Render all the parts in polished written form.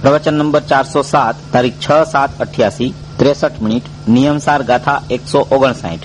प्रवचन नंबर 407 तारीख 6/7/88 63 नियमसार गाथा 159।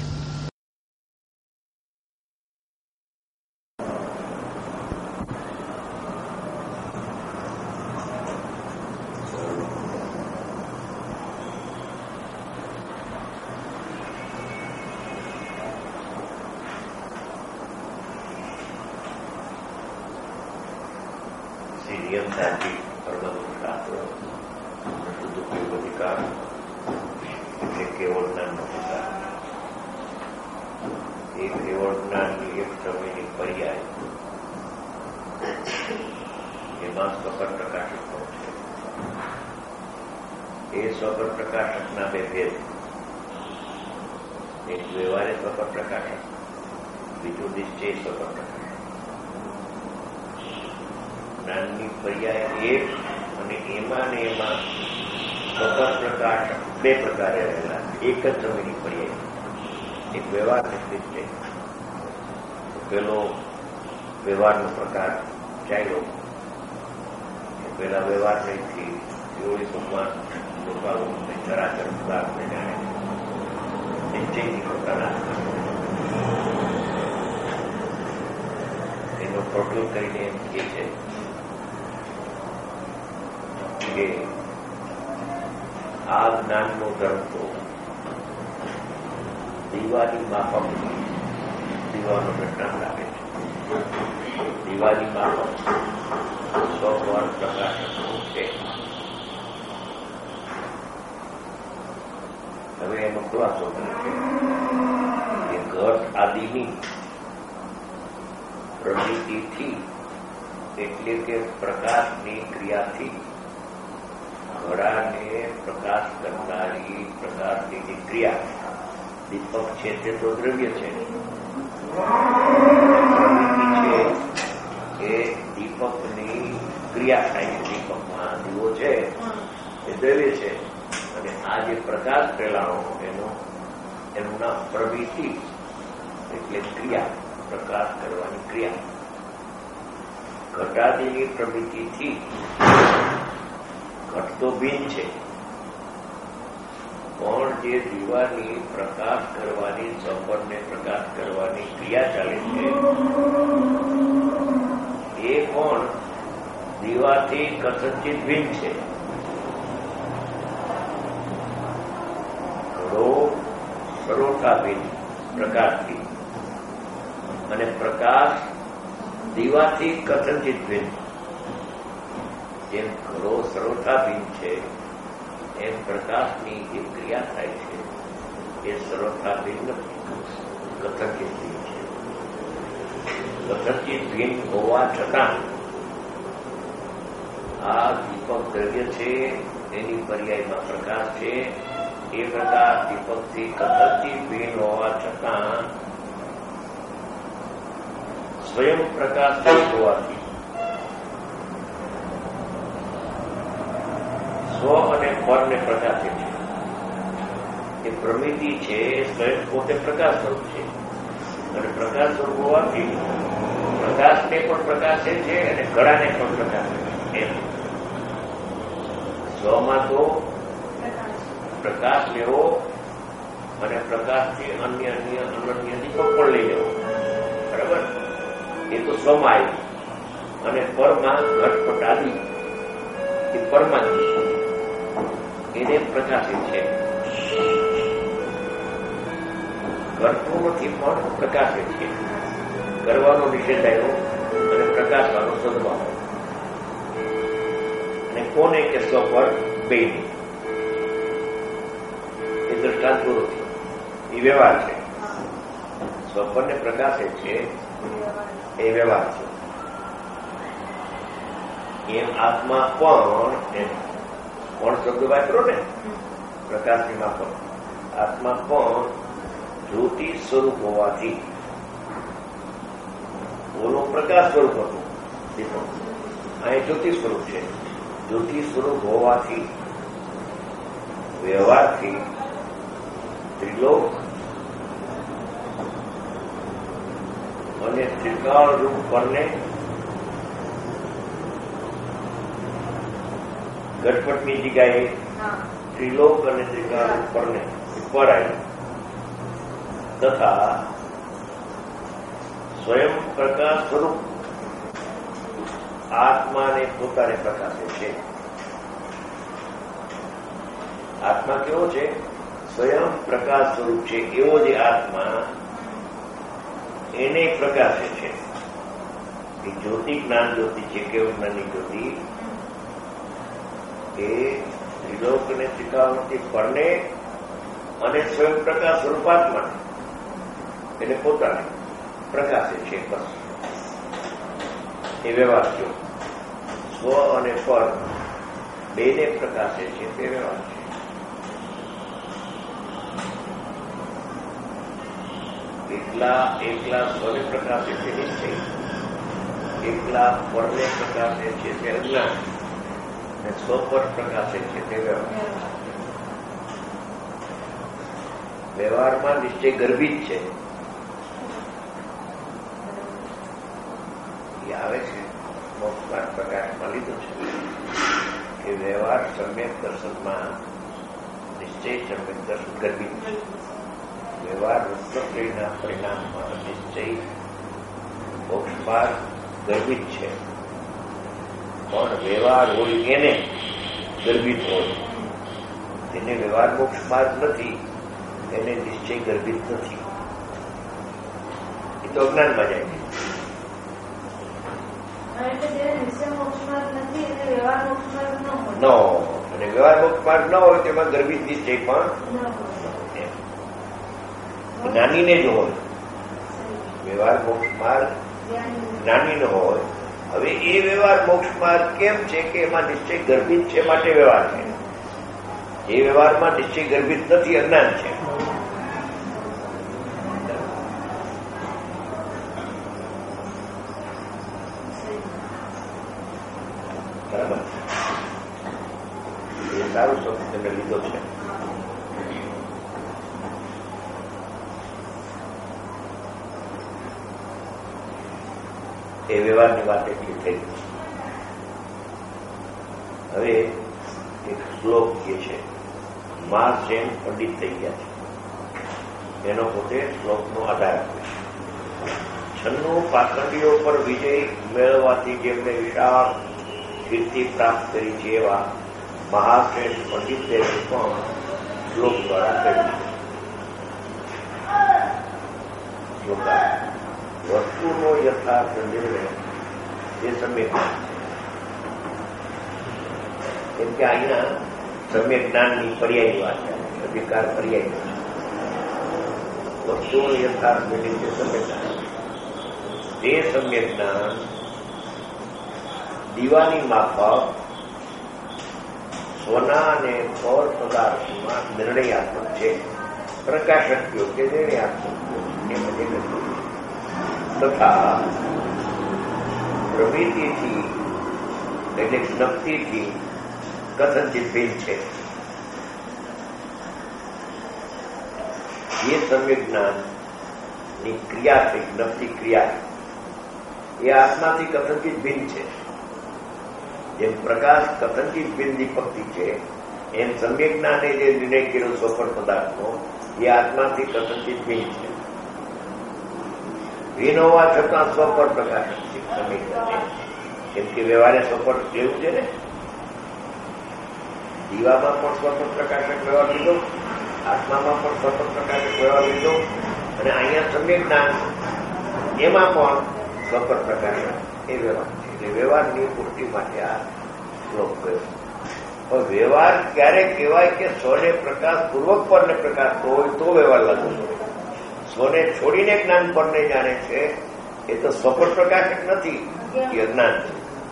સ્વપર પ્રકાશકના બે ભેદ, એક વ્યવહારે સ્વપર પ્રકાશક, બીજું નિશ્ચય સ્વપર પ્રકાશક. જ્ઞાનની પર્યાય એક અને એમાં ને એમાં સ્વપર પ્રકાશક બે પ્રકારે રહેલા, એક જ સમયની પર્યાય, એક વ્યવહાર ને નિશ્ચય. પેલો વ્યવહારનો પ્રકાર ચાલ્યો, પેલા વ્યવહાર નથી યોળી ભગવાન ચરાચર પદાર્થને જાણે નિશ્ચયથી પોતાના એનો પ્રોટ્યુલ કરીને એમ કહે છે કે આ જ્ઞાનનો ધર્મ તો દીવાની માફક, દીવાનો દ્રષ્ટાંત આપે છે. દીવાની માફક સ્વભાવ પ્રકાશક છે. હવે એનો ખુલાસો કરે છે કે ઘટ આદિની પ્રવૃત્તિથી, એટલે કે પ્રકાશની ક્રિયાથી ઘડાને પ્રકાશ કરનારી પ્રકાશની જે ક્રિયા દીપક છે તે તો દ્રવ્ય છે, પ્રવૃત્તિ છે એ દીપકની ક્રિયા થાય છે. દીપકમાં દીવો છે એ દ્રવ્ય છે અને આ જે પ્રકાશ ફેલાવો એનું નામ પ્રવૃત્તિ, એટલે ક્રિયા, પ્રકાશ કરવાની ક્રિયા. ઘટાદીની પ્રવૃત્તિથી ઘટ તો ભિન્ન છે, પણ જે દીવાની પ્રકાશ કરવાની, સફરને પ્રકાશ કરવાની ક્રિયા ચાલે છે એ પણ દીવાથી કથનચિત ભિન્ન છે. સરોઠાભિન્ન પ્રકાશથી, અને પ્રકાશ દીવાથી કથનચિત ભિન્ન. જેમ ઘરો સરોઠાભિન્ન છે એમ પ્રકાશની જે ક્રિયા થાય છે એ સરોઠાભિન્ન કથનચિત ભિન્ન છે. કથનચિત ભિન્ન હોવા છતાં આ દીપક દ્રવ્ય છે, એની પર્યાયમાં પ્રકાશ છે. એ પ્રકાશ દીપકથી કથનચિત ભિન્ન હોવા છતાં સ્વયં પ્રકાશ હોવાથી સ્વ અને પરને પ્રકાશે છે. એ પ્રમિતિ છે એ સ્વયં પોતે પ્રકાશ સ્વરૂપ છે, અને પ્રકાશ સ્વરૂપ હોવાથી પ્રકાશને પણ પ્રકાશે છે અને ઘડાને પણ પ્રકાશે છે. એમ સ્વમાં તો પ્રકાશ લેવો અને પ્રકાશથી અનન્ય દીપક પણ લઈ લેવો, બરાબર? એ તો સ્વમાં આવ્યું. અને પરમાં ઘટપટ આદિ એ પરમાં એને પ્રકાશિત છે. કરતું નથી પણ પ્રકાશિત છે. કરવાનો નિષેધ આવ્યો અને પ્રકાશવાનો સદભાવ. અને કોને કે સ્વપર બે એ દ્રષ્ટાંત પૂરું થયું. એ વ્યવહાર છે. સ્વપરને પ્રકાશે છે એ વ્યવહાર છે. એમ આત્મા પણ શબ્દ વાપરો ને પ્રકાશની માફક, આત્મા પણ જ્યોતિ સ્વરૂપ હોવાથી, ઓલો પ્રકાશ સ્વરૂપ હતું દીપક, અહીં જ્યોતિ સ્વરૂપ છે. જ્યોતિ સ્વરૂપ હોવાથી વ્યવહારથી ત્રિલોક અને ત્રિકાળ રૂપ પરને ઘટપટની જગ્યાએ ત્રિલોક અને ત્રિકાળ ઉપરને ઉપર આવી તથા સ્વયં પ્રકાશ સ્વરૂપ આત્માને પોતાને પ્રકાશે છે. આત્મા કેવો છે? સ્વયં પ્રકાશ સ્વરૂપ છે. એવો જે આત્મા એને પ્રકાશે છે. એ જ્યોતિ જ્ઞાન જ્યોતિ છે. કેવું જ્ઞાનની જ્યોતિ એ ત્રિલોક અને ત્રિકાળથી પરને અને સ્વયં પ્રકાશ સ્વરૂપાત્માને એને પોતાને પ્રકાશે છે. બસ એ વ્યવહાર થયો. સ્વ અને પર બેને પ્રકાશે છે તે વ્યવહાર છે. એકલા સ્વને પ્રકાશે છે નિશ્ચય, એકલા પરને પ્રકાશે છે તે અજ્ઞાન, અને સ્વ પર પ્રકાશે છે તે વ્યવહાર. વ્યવહારમાં નિશ્ચય ગર્ભિત છે. એ આવે છે મોક્ષમાં પ્રકાશમાં લીધું છે કે વ્યવહાર સમ્યક દર્શનમાં નિશ્ચય સમ્યક દર્શન ગર્ભિત છે. વ્યવહાર વસ્તુના પરિણામમાં નિશ્ચય મોક્ષમાં ગર્ભિત છે. પણ વ્યવહાર હોય એને ગર્ભિત હોય, એને વ્યવહાર મોક્ષમાં જ નથી, એને નિશ્ચય ગર્ભિત નથી. એ તો અજ્ઞાનમાં જાય છે. અને વ્યવહાર મોક્ષમાં ન હોય તેમાં ગર્ભિત નિશ્ચય પણ જ્ઞાનીને જ હોય. વ્યવહાર મોક્ષ માર્ગ જ્ઞાની નો હોય. હવે એ વ્યવહાર મોક્ષ માર્ગ કેમ છે કે એમાં નિશ્ચય ગર્ભિત છે માટે વ્યવહાર છે. એ વ્યવહારમાં નિશ્ચય ગર્ભિત નથી, અજ્ઞાન છે. બરાબર. એ સારું શબ્દ તમે લીધો છે. એ વ્યવહારની વાત એટલી થઈ. હવે એક શ્લોક જે છે, મા સેન પંડિત થઈ ગયા છે, એનો પોતે શ્લોકનો આધાર આપે છે. 96 પાખંડીઓ પર વિજય મેળવવાથી જેમને વિશાળ કીર્તિ પ્રાપ્ત કરી છે એવા મહાશ્રેષ્ઠ પંડિત દેવે પણ શ્લોક દ્વારા કહ્યું છે. શ્લોકા વસ્તુનો યથાર્થ નિર્ણય એ સમ્યક કેમ કે અહીંયા સમ્યક જ્ઞાનની પર્યાયની વાત છે. અધિકાર પર્યાય વસ્તુનો યથાર્થ નિર્ણય છે સમ્યક જ્ઞાન. તે સમ્યક જ્ઞાન દીવાની માફક સ્વના અને પર પદાર્થમાં નિર્ણયાત્મક છે. પ્રકાશક યોગ્ય નિર્ણયાત્મક એ મને કહ્યું. તથા પ્રવૃત્તિથી એટલે જ્ઞપ્તિથી કથનચિત ભિન્ન છે. જે સમ્યક જ્ઞાનની ક્રિયા છે, જ્ઞપ્તિ ક્રિયા, એ આત્માથી કથનચિત ભિન્ન છે. જેમ પ્રકાશ કથનચિત ભિન્ન દીપકથી છે, એમ સમ્યક જ્ઞાને જે નિર્ણય કર્યો સ્વપર પદાર્થનો એ આત્માથી કથનચિત ભિન્ન છે. ભિન્ન હોવા છતાં સ્વપર પ્રકાશક છે સમ્યક જ્ઞાન. કેમ કે વ્યવહારે સ્વપર જેવું છે ને, દીવામાં પણ સ્વપર પ્રકાશક વ્યવહાર લીધો, આત્મામાં પણ સ્વપર પ્રકાશક વ્યવહાર લીધો, અને અહીંયા સમ્યક જ્ઞાન એમાં પણ સ્વપર પ્રકાશક એ વ્યવહાર છે. એટલે વ્યવહારની પૂર્તિ માટે આ શ્લોક કહ્યો. પણ વ્યવહાર ક્યારે કહેવાય કે સ્વને પ્રકાશ પૂર્વક પરને પ્રકાશ હોય તો વ્યવહાર લાગુ પડે. સ્વને છોડીને જ્ઞાન પરને જાણે છે એ તો સ્વપર પ્રકાશક નથી, એ અજ્ઞાન છે.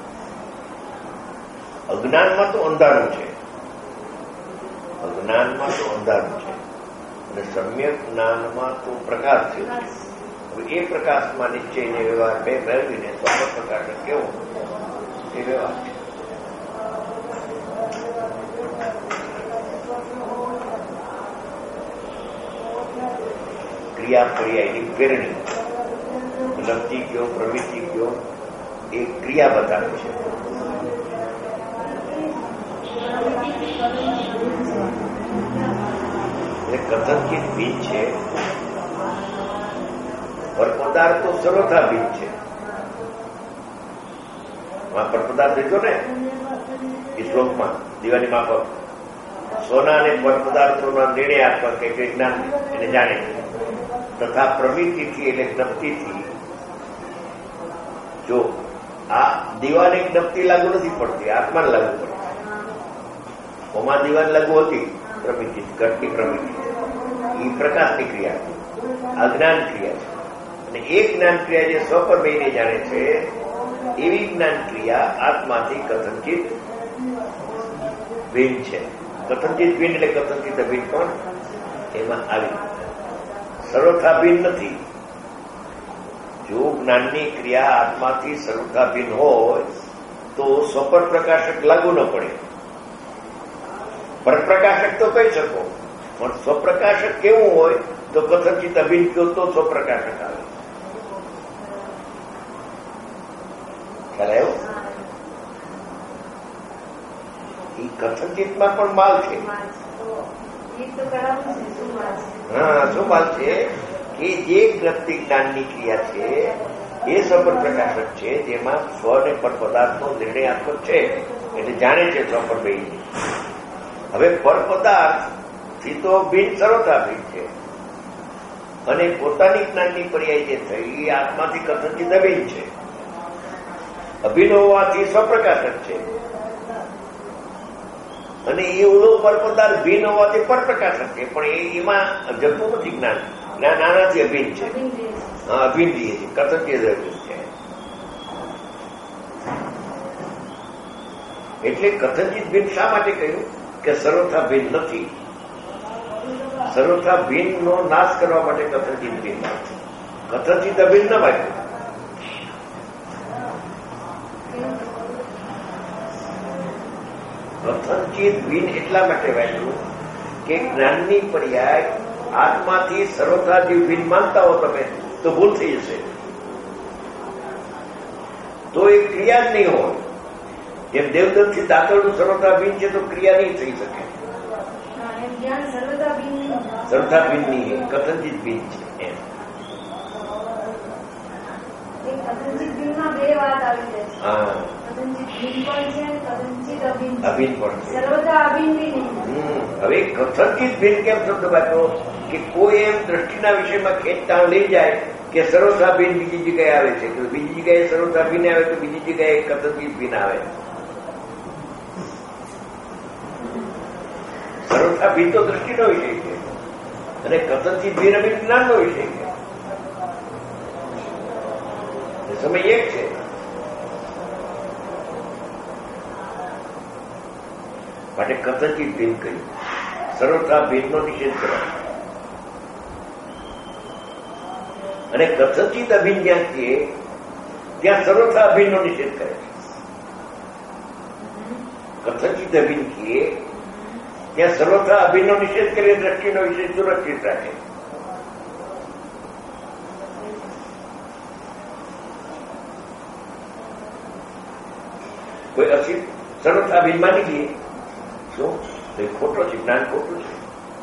અજ્ઞાનમાં તો અંધારું છે, અજ્ઞાનમાં તો અંધારું છે, અને સમ્યક જ્ઞાનમાં તો પ્રકાશ છે. હવે એ પ્રકાશમાં નિશ્ચયને વ્યવહાર બે મેળવીને સ્વપર પ્રકાશક કેવો એ વ્યવહાર છે. ક્રિયા પર્યાયની પ્રેરણી, લબ્ધિ કયો પ્રવૃત્તિ કયો એ ક્રિયા બતાવે છે. કથનચિત ભીન છે, પર પદાર્થ તો સર્વથા ભીન છે. પર પદાર્થ લીધો ને એ શ્લોકમાં દિવાની માફક સોના અને પર પદાર્થોના નિર્ણયાત્મક કે જ્ઞાન એને જાણે તથા પ્રમિતિથી એટલે જ્ઞપ્તિથી. જો આ દીવાને જ્ઞપ્તિ લાગુ નથી પડતી, આત્માને લાગુ પડે. ઓમાં દીવાન લાગુ હતી પ્રમિતિ, ઘટની પ્રમિતિ, એ પ્રકાશની ક્રિયા, આ જ્ઞાન ક્રિયા છે. અને એ જ્ઞાન ક્રિયા જે સ્વપર બેને જાણે છે એવી જ્ઞાન ક્રિયા આત્માથી કથનચિત ભિન્ન છે. કથનચિત ભિન્ન એટલે કથનચિત અભિન્ન પણ એમાં આવી સર્વથા ભિન્ન નથી. જો જ્ઞાનની ક્રિયા આત્માથી સર્વથા ભિન્ન હોય તો સ્વપર પ્રકાશક લાગુ ન પડે. પરપ્રકાશક તો કહી શકો, પણ સ્વપ્રકાશક કેવું હોય તો કથનચિત અભિન્ન કયો તો સ્વપ્રકાશક આવે. ખ્યાલ આવ્યો? એ કથનચિતમાં પણ માલ છે. હા, શું માલ છે કે જે જ્ઞપ્તિ જ્ઞાનની ક્રિયા છે એ સ્વપર પ્રકાશક છે, જેમાં સ્વ ને પર પદાર્થનો નિર્ણયાત્મક છે એટલે જાણે છે સ્વપર બે. હવે પર પદાર્થ થી તો ભિન્ન સર્વથા ભિન્ન છે, અને પોતાની જ્ઞાનની પર્યાય જે થઈ એ આત્માથી કથનચિત અભિન્ન છે. અભિન્ન હોવાથી સ્વપ્રકાશક છે, અને એ ઓલો પર પદાર્થ ભિન્ન હોવાથી પરપ્રકાશક છે, પણ એમાં જતું નથી જ્ઞાન. જ્ઞાન આનાથી અભિન્ન છે. હા, અભિન્ન રહીએ છે, કથનચિત અભિન્ન છે. એટલે કથનચિત ભિન્ન શા માટે કહ્યું કે સર્વથા ભિન્ન નથી. સર્વથા ભિન્ન નો નાશ કરવા માટે કથનચિત ભિન્ન, કથનચિત અભિન્ન ન વાંચ્યું. કથનચિત ભિન્ન એટલા માટે વાંચ્યું કે જ્ઞાનની પર્યાય આત્માથી સર્વથા જે ભિન્ન માનતા હો તમે તો ભૂલ થઈ જશે. તો એ ક્રિયા જ નહીં હોય. જેમ દેવદત્તથી દાતરનું સર્વથા ભિન્ન છે તો ક્રિયા નહીં થઈ શકે. સર્વથા ભિન્ન નહીં, કથનચિત ભિન્ન છે. અભિન્ન પણ છે. હવે કથનચિત ભિન્ન કેમ શબ્દ વાંચો કે કોઈ એમ દ્રષ્ટિના વિષયમાં ખેંચતાણ લઈ જાય કે સર્વથા ભિન્ન બીજી જગ્યાએ આવે છે, તો બીજી જગ્યાએ સર્વથા ભિન્ન આવે તો બીજી જગ્યાએ કથનચિત ભિન્ન આવે. સર્વથા ભિન્ન તો દ્રષ્ટિનો વિષય છે અને કથનચિત ભિન્ન અભિન્ન જ્ઞાનનો વિષય છે. સમય એક છે. માટે કથનચિત ભિન્ન કહ્યું. સર્વથા ભિન્નનો નિષેધ કરવા અને કથનચિત અભિન્ન જ્યાં છે ત્યાં સર્વથા અભિન્નનો નિષેધ કરે છે. કથનચિત અભિન્ન કીએ ત્યાં સર્વથા અભિન્નનો નિષેધ કરી દ્રષ્ટિનો વિષય સુરક્ષિત રાખે. કોઈ અસિત સર્વથા અભિન્ન માની લઈએ શું તો ખોટો છે, જ્ઞાન ખોટું છે.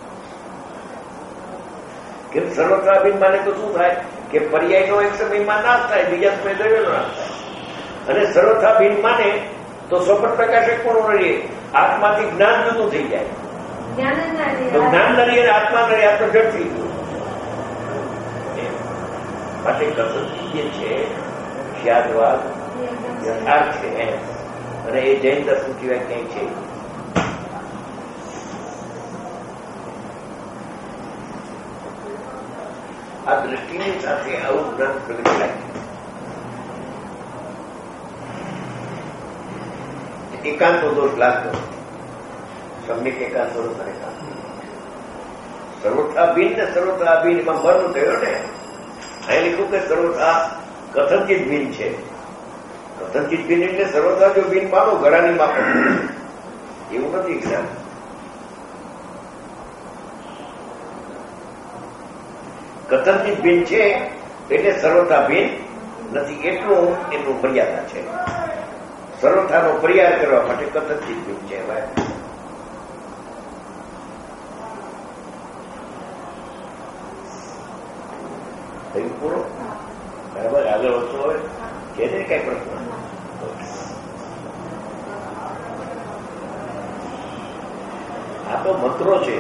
કેમ સર્વથા અભિન્ન માને તો શું થાય કે પર્યાયનો એક સમયમાં નાશ થાય, બીજા સમય દ્રવ્યનો નાશ થાય. અને સર્વથા ભિન્ન માને તો સ્વપર પ્રકાશક પણ રહીએ, આત્માથી જ્ઞાન જુદું થઈ જાય. તો જ્ઞાન નરી અને આત્મા નરી આ તો જડ થઈ ગયું. માટે કથનચિત જે છે ખ્યાલવાદ યથાર્થ છે એમ, અને એ જૈન દર્શન સિવાય ક્યાંય છે. આ દ્રષ્ટિની સાથે આવું જ્ઞાન પ્રગતિ લાગે. એકાંતો દોષ લાગતો સમ્યક એકાંતો સર્વથા ભિન્ન ને સર્વથા અભિન્ન એમાં મર્મ થયો ને. અહીં લીધું કે સર્વથા કથનચિત ભિન્ન છે. કથનચિત ભિન્ન એટલે સર્વથા જો ભિન્ન માનો ગળાની માફક એવું નથી જ્ઞાન. કથનચિત ભિન્ન છે એટલે સર્વથા ભિન્ન નથી, એટલું એનું મર્યાદા છે. સર્વથાનો પર્યાય કરવા માટે કથનચિત ભિન્ન છે. થયું પૂરો બરાબર. આગળ વધતો હોય છે ને કઈ પ્રશ્ન? આ તો મંત્રો છે.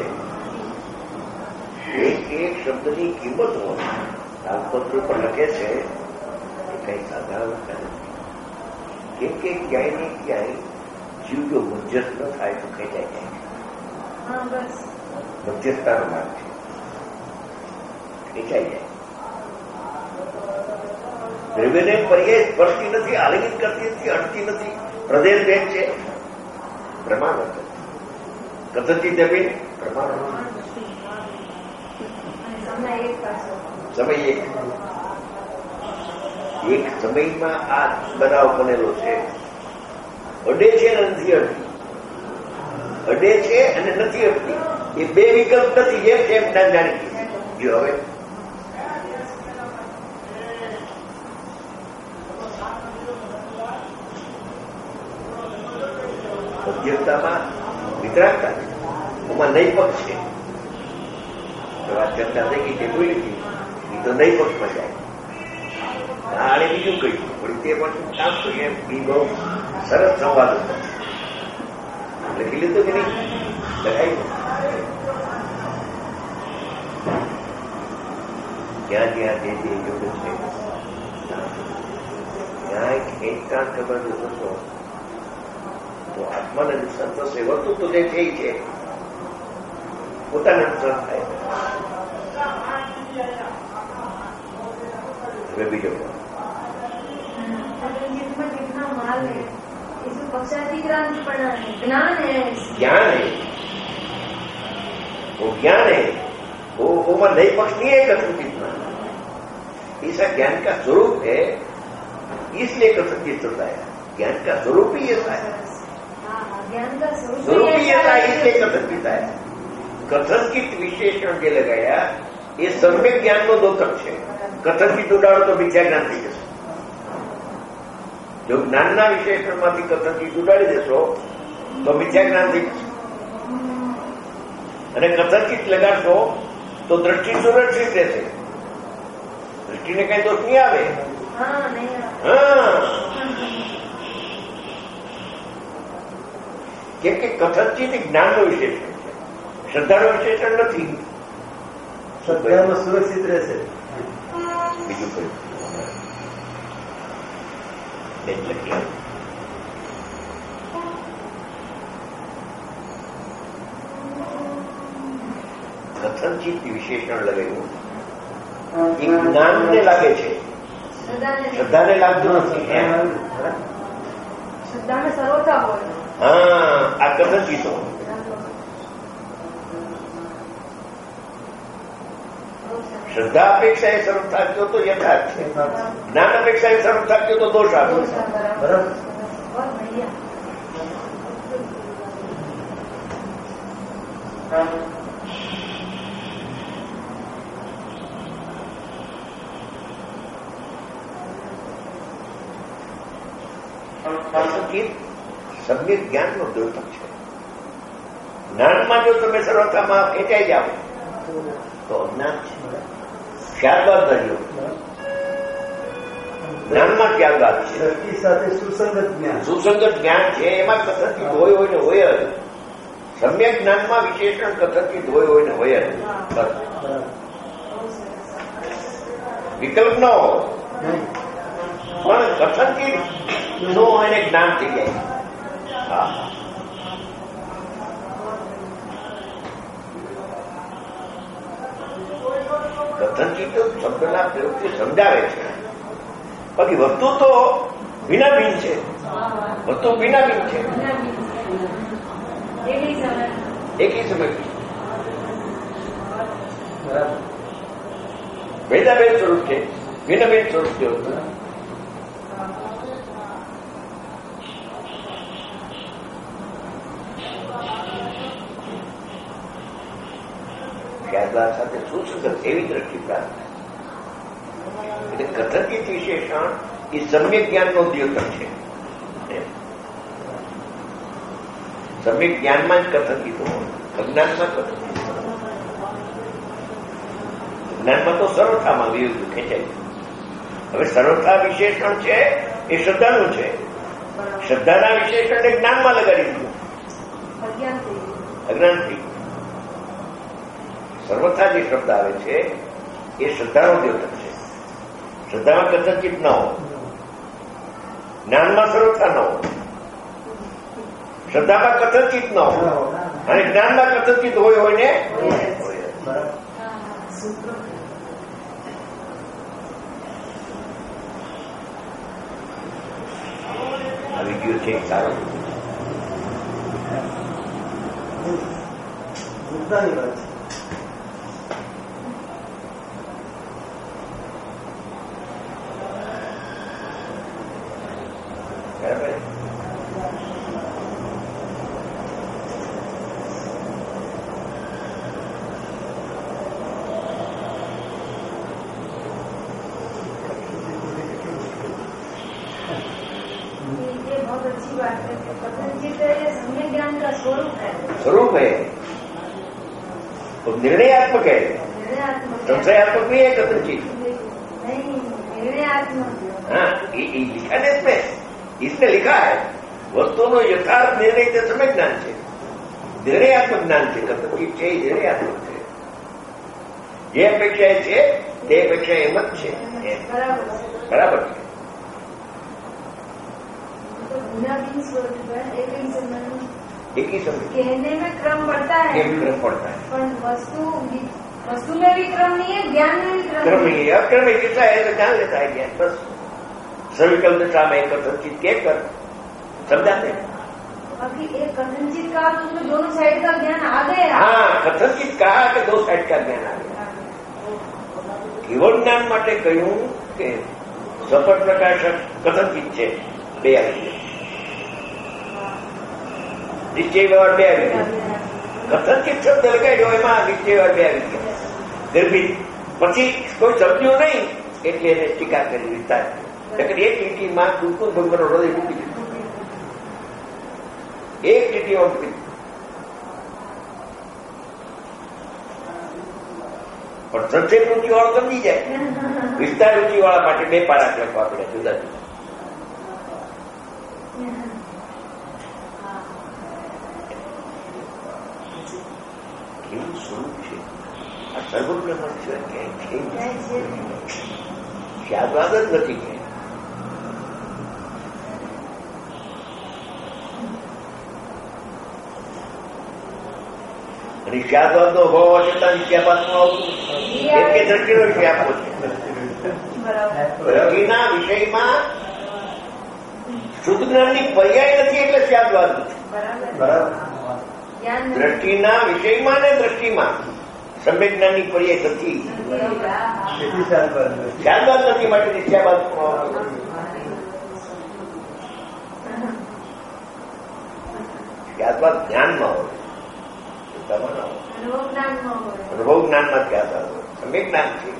એક એક શબ્દની કિંમત હોય. તાલપત્ર પર લખે છે એ કઈ સાધારણ નથી. કેમ કે ક્યાંય ને ક્યાંય જીવ જો મધ્યસ્થ ન થાય તો ખેંચાઈ જાય. મધ્યસ્થતાનો માર્ગ છે, ખેંચાઈ જાય. દ્રવ્યને પર્યાય સ્પર્શતી નથી, આલિંગન કરતી નથી, અટતી નથી. પ્રદેશ ભેદ છે. પ્રમાણ હતો કથનથી જમીન પ્રમાણ સમય એક સમયમાં આ બનાવ બનેલો છે. અડે છે અને નથી અડતી, અડે છે અને નથી અડતી. એ બે વિકલ્પ નથી. જેમ તેમ જાણી હવે મધ્યસ્થતામાં વિતરાગતા છે. એમાં નહીં પક્ષ છે. વાત ચર્ચા થઈ ગઈ કે કોઈ નથી એ તો નહીં પક્ષમાં જાય. આને બીજું કહ્યું પણ તે પણ કામ કરીએ એમ બી બહુ સરસ સંવાદ હતો. લખી લીધું કે નહીં? લખાઈ જ્યાં જ્યાં જે જે યોગ છે ત્યાં ખેંચતા ખબર જોશો તો આત્માને સંતોષ એ વર્તું તો જે થઈ છે પોતાને નુકસાન થાય. હવે બીજો ज्ञान है वो ज्ञान है वो मन नहीं पक्ष नहीं है कथन कितना. ऐसा ज्ञान का स्वरूप है इसलिए कथन चित होता है. ज्ञान का स्वरूप ही ऐसा है. स्वरूप ही ऐसा है इसलिए कथन पिता है. कथन कित विशेषण જે લગાયા એ સમ્યક જ્ઞાનનો દોતક છે. કથન કિત ઉડાડો તો મિથ્યા જ્ઞાન થઈ જશે. જો જ્ઞાનના વિશેષણમાંથી કથન કિત ઉડાડી દેશો તો મિથ્યા જ્ઞાન થઈ જશે. અને કથન કિત લગાડશો તો દ્રષ્ટિ સુરક્ષિત રહેશે. દ્રષ્ટિને કઈ દોષ નહીં આવે. હા, કેમ કે કથન ચિત જ્ઞાનનો વિશેષણ છે, શ્રદ્ધાનું વિશેષણ નથી. શ્રદ્ધામાં સુરક્ષિત રહેશે. બીજું કયું કથન ચિત વિશેષણ લગાવ્યું એ જ્ઞાનને લાગે છે, શ્રદ્ધાને લાગતું નથી. હા, આ કથન ચિતો. શ્રદ્ધા અપેક્ષા એ સરળતા થયો તો યથાર્થ છે. જ્ઞાન અપેક્ષા એ સરળતા થયો તો દોષ આવ્યો. બરાબર. સમ્યક જ્ઞાનનો દ્યોતક છે. જ્ઞાનમાં જો તમે સરળતામાં ખેંચાઈ જાઓ તો અજ્ઞાન છે. ત્યારબાદ ધર્યો જ્ઞાનમાં ત્યારબાદ છે. દ્રષ્ટિ સાથે સુસંગત જ્ઞાન છે. એમાં કથનથી હોય હોય ને હોય જ. સમ્યક જ્ઞાનમાં વિશેષણ કથનથી હોય ને હોય જ. વિકલ્પ ન હોય પણ કથનથી નો એને જ્ઞાન થઈ જાય. કથનચિત શબ્દના પ્રયોગથી સમજાવે છે. બાકી વસ્તુ તો ભિન્નાભિન્ન છે. વસ્તુ ભિન્નાભિન્ન છે. એકી સમય ભેદાભેદ સ્વરૂપ છે. ભિન્નભિન્ન સ્વરૂપ છે. ત્યારબાદ સાથે સુસંગત એવી દ્રષ્ટિ પ્રાપ્ત થાય. એટલે કથનચિત વિશેષણ એ સમ્યક જ્ઞાનનો દ્યોતક છે. સમ્યક જ્ઞાનમાં જ કથનચિત હોય, અજ્ઞાનમાં કથનચિત. જ્ઞાનમાં તો સરળતામાં વિરુદ્ધ ખેંચાય. હવે સરળતા વિશેષણ છે એ શ્રદ્ધાનું છે. શ્રદ્ધાના વિશેષણને જ્ઞાનમાં લગાડી દીધું, અજ્ઞાનથી. સર્વથા જે શબ્દ આવે છે એ શ્રદ્ધાનો દ્યોતક છે. શ્રદ્ધામાં કથનચિત ન હો, જ્ઞાનમાં સર્વથા ન હો. શ્રદ્ધામાં કથનચિત ન હો અને જ્ઞાનમાં કથનચિત હોય ને આવી ગયું છે. સારું મુદ્દાની વાત છે. स्वरूप है तो निर्णयात्मक है, संशयात्मक नहीं है कथनचित. हाँ, ये लिखा है इसमें, इसने लिखा है वस्तुનો યથાર્થ નિર્ણય તે સમ્યક જ્ઞાન છે, નિર્ણયાત્મક જ્ઞાન છે. કથનચિત છે એ નિર્ણયાત્મક છે. જે અપેક્ષા છે તે અપેક્ષા એમ જ છે. બરાબર છે. एक ही समय कहने में क्रम बढ़ता है, क्रम पड़ता है, पर वस्तु में भी क्रम नहीं है, ज्ञान में भी क्रम नहीं है. अक्रम में कितना है तो जान लेता है ज्ञान. बस सविकल्प दशा में कथनचित के कर समझाते हैं. अभी एक कथनचित कहा तो उसमें दोनों साइड का ज्ञान आ गया. हाँ, कथनचित कहा कि दो साइड का ज्ञान आ गया. કેવળ જ્ઞાન માટે કહ્યું કે સફળ પ્રકાશક કથનચિત છે, બે આવી ગયા. નિશ્ચય વ્યવહાર બે આવી ગયા. કથનચિત શબ્દ લગાડ્યો એમાં નિશ્ચય વ્યવહાર બે આવી ગયા. ગર્ભિત પછી કોઈ સમજ્યું નહીં એટલે એને ટીકા કરી વિસ્તાર. એક લીટીમાં દુઃખ ભગવાનનો હૃદય મૂકી દીધું. એક લીટીમાં મૂકી દીધું. પણ સંક્ષેપ રૂચિ વાળો સમજી જાય. વિસ્તાર રૂચિ વાળા માટે બે પારાક લખવા પડે જુદા જુદા. કેવું સ્વરૂપ છે આ સર્વબ્રહ્મ સિવાય ક્યાંય છે ખ્યાલવાદ જ નથી. કે અને ખ્યાલવાદ નો અભાવ હોવા છતાં નિત્યાભાસમાં આવતું એમ કે દ્રષ્ટિનો વિષય આપવો છે. દ્રષ્ટિના વિષયમાં શુદ્ધ જ્ઞાનની પર્યાય નથી એટલે ખ્યાલવાદ નથી. બરાબર. દ્રષ્ટિના વિષયમાં ને દ્રષ્ટિમાં સમ્યક જ્ઞાનની પર્યાય નથી. ખ્યાલવાદ નથી માટે નિત્યાભાસમાં ખ્યાલવાદ જ્ઞાનમાં હોય, અનુભવ જ્ઞાનમાં ખ્યાલવાદ હોય. સમ્યક જ્ઞાન છે.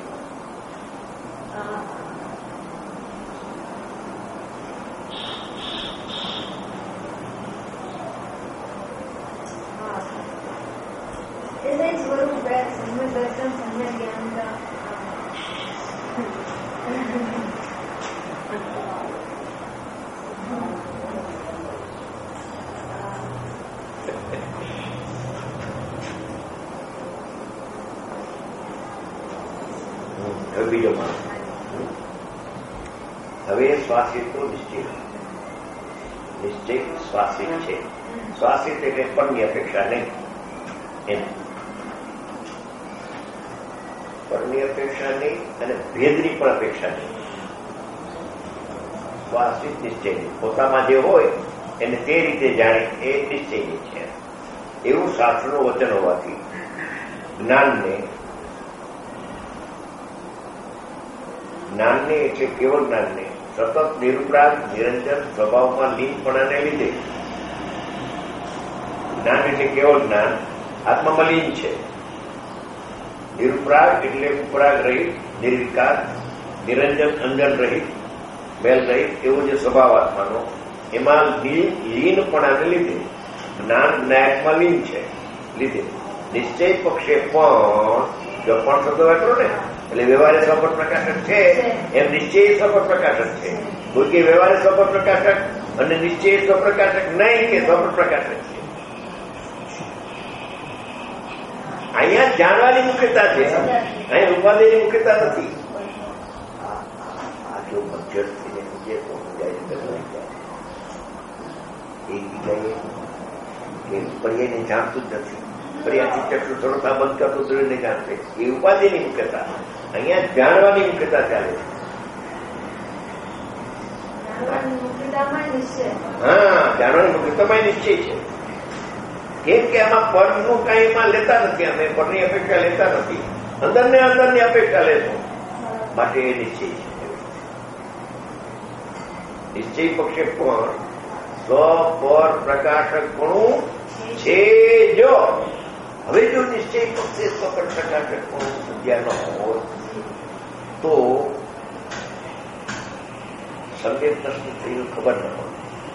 स्वरूप है सम्यक दर्शन, सम्यक ज्ञान का. બીજો માણસ હવે શ્વાસિત તો નિશ્ચિત. નિશ્ચિત શ્વાસિત છે. શ્વાસિત એટલે પરની અપેક્ષા નહીં. એમ પરની અપેક્ષા નહીં અને ભેદની પણ અપેક્ષા નહીં. શ્વાસિત નિશ્ચય પોતામાં જે હોય એને તે રીતે જાણે એ નિશ્ચયની છે. એવું શાસ્ત્રનું વચન હોવાથી જ્ઞાનને એટલે કેવળ જ્ઞાનને સતત નિરુપરાગ નિરંજન સ્વભાવમાં લીનપણાને લીધે જ્ઞાન એટલે કેવળ જ્ઞાન આત્મામાં લીન છે. નિરુપરાગ એટલે ઉપરાગ રહિત, નિર્વિકાર, નિરંજન અંજન રહિત, મેલ રહિત એવો જે સ્વભાવ આત્માનો એમાં લીનપણાને લીધે જ્ઞાન જ્ઞાયકમાં લીન છે. લીધે નિશ્ચય પક્ષે પણ જો પણ શબ્દ વાપરો ને એટલે વ્યવહારે સ્વપર પ્રકાશક છે એમ નિશ્ચય સ્વપર પ્રકાશક છે. કોઈ કે વ્યવહારે સ્વપર પ્રકાશક અને નિશ્ચય સ્વપ્રકાશક નહીં કે સ્વપર પ્રકાશક છે. અહીંયા જાણવાની મુખ્યતા છે, અહીંયા ઉપાધિની મુખ્યતા નથી. આ જો મધ્યસ્થીને નીચે પહોંચી જાય એકબીજાએ કે પર્યાયને જાણતું જ નથી. પર્યાયથી ચક્ષુ સરળતા બંધ કરતું દ્રવ્યને જાણશે. એ ઉપાધિની મુખ્યતા. અહીંયા જાણવાની મુખ્યતા ચાલે છે. હા, જાણવાની મુખ્યતામાં નિશ્ચય છે. કેમ કે આમાં પદનું કઈ એમાં લેતા નથી. અમે પદની અપેક્ષા લેતા નથી. અંદરને અંદરની અપેક્ષા લેશો માટે એ નિશ્ચય છે. નિશ્ચય પક્ષે પણ સ્વપર પ્રકાશક પણ છે. જો હવે જો નિશ્ચય પક્ષે સ્વપર પ્રકાશક પણ સૂર્યાનો હોય તો સમ્યક દર્શન થયું ખબર ન પડે.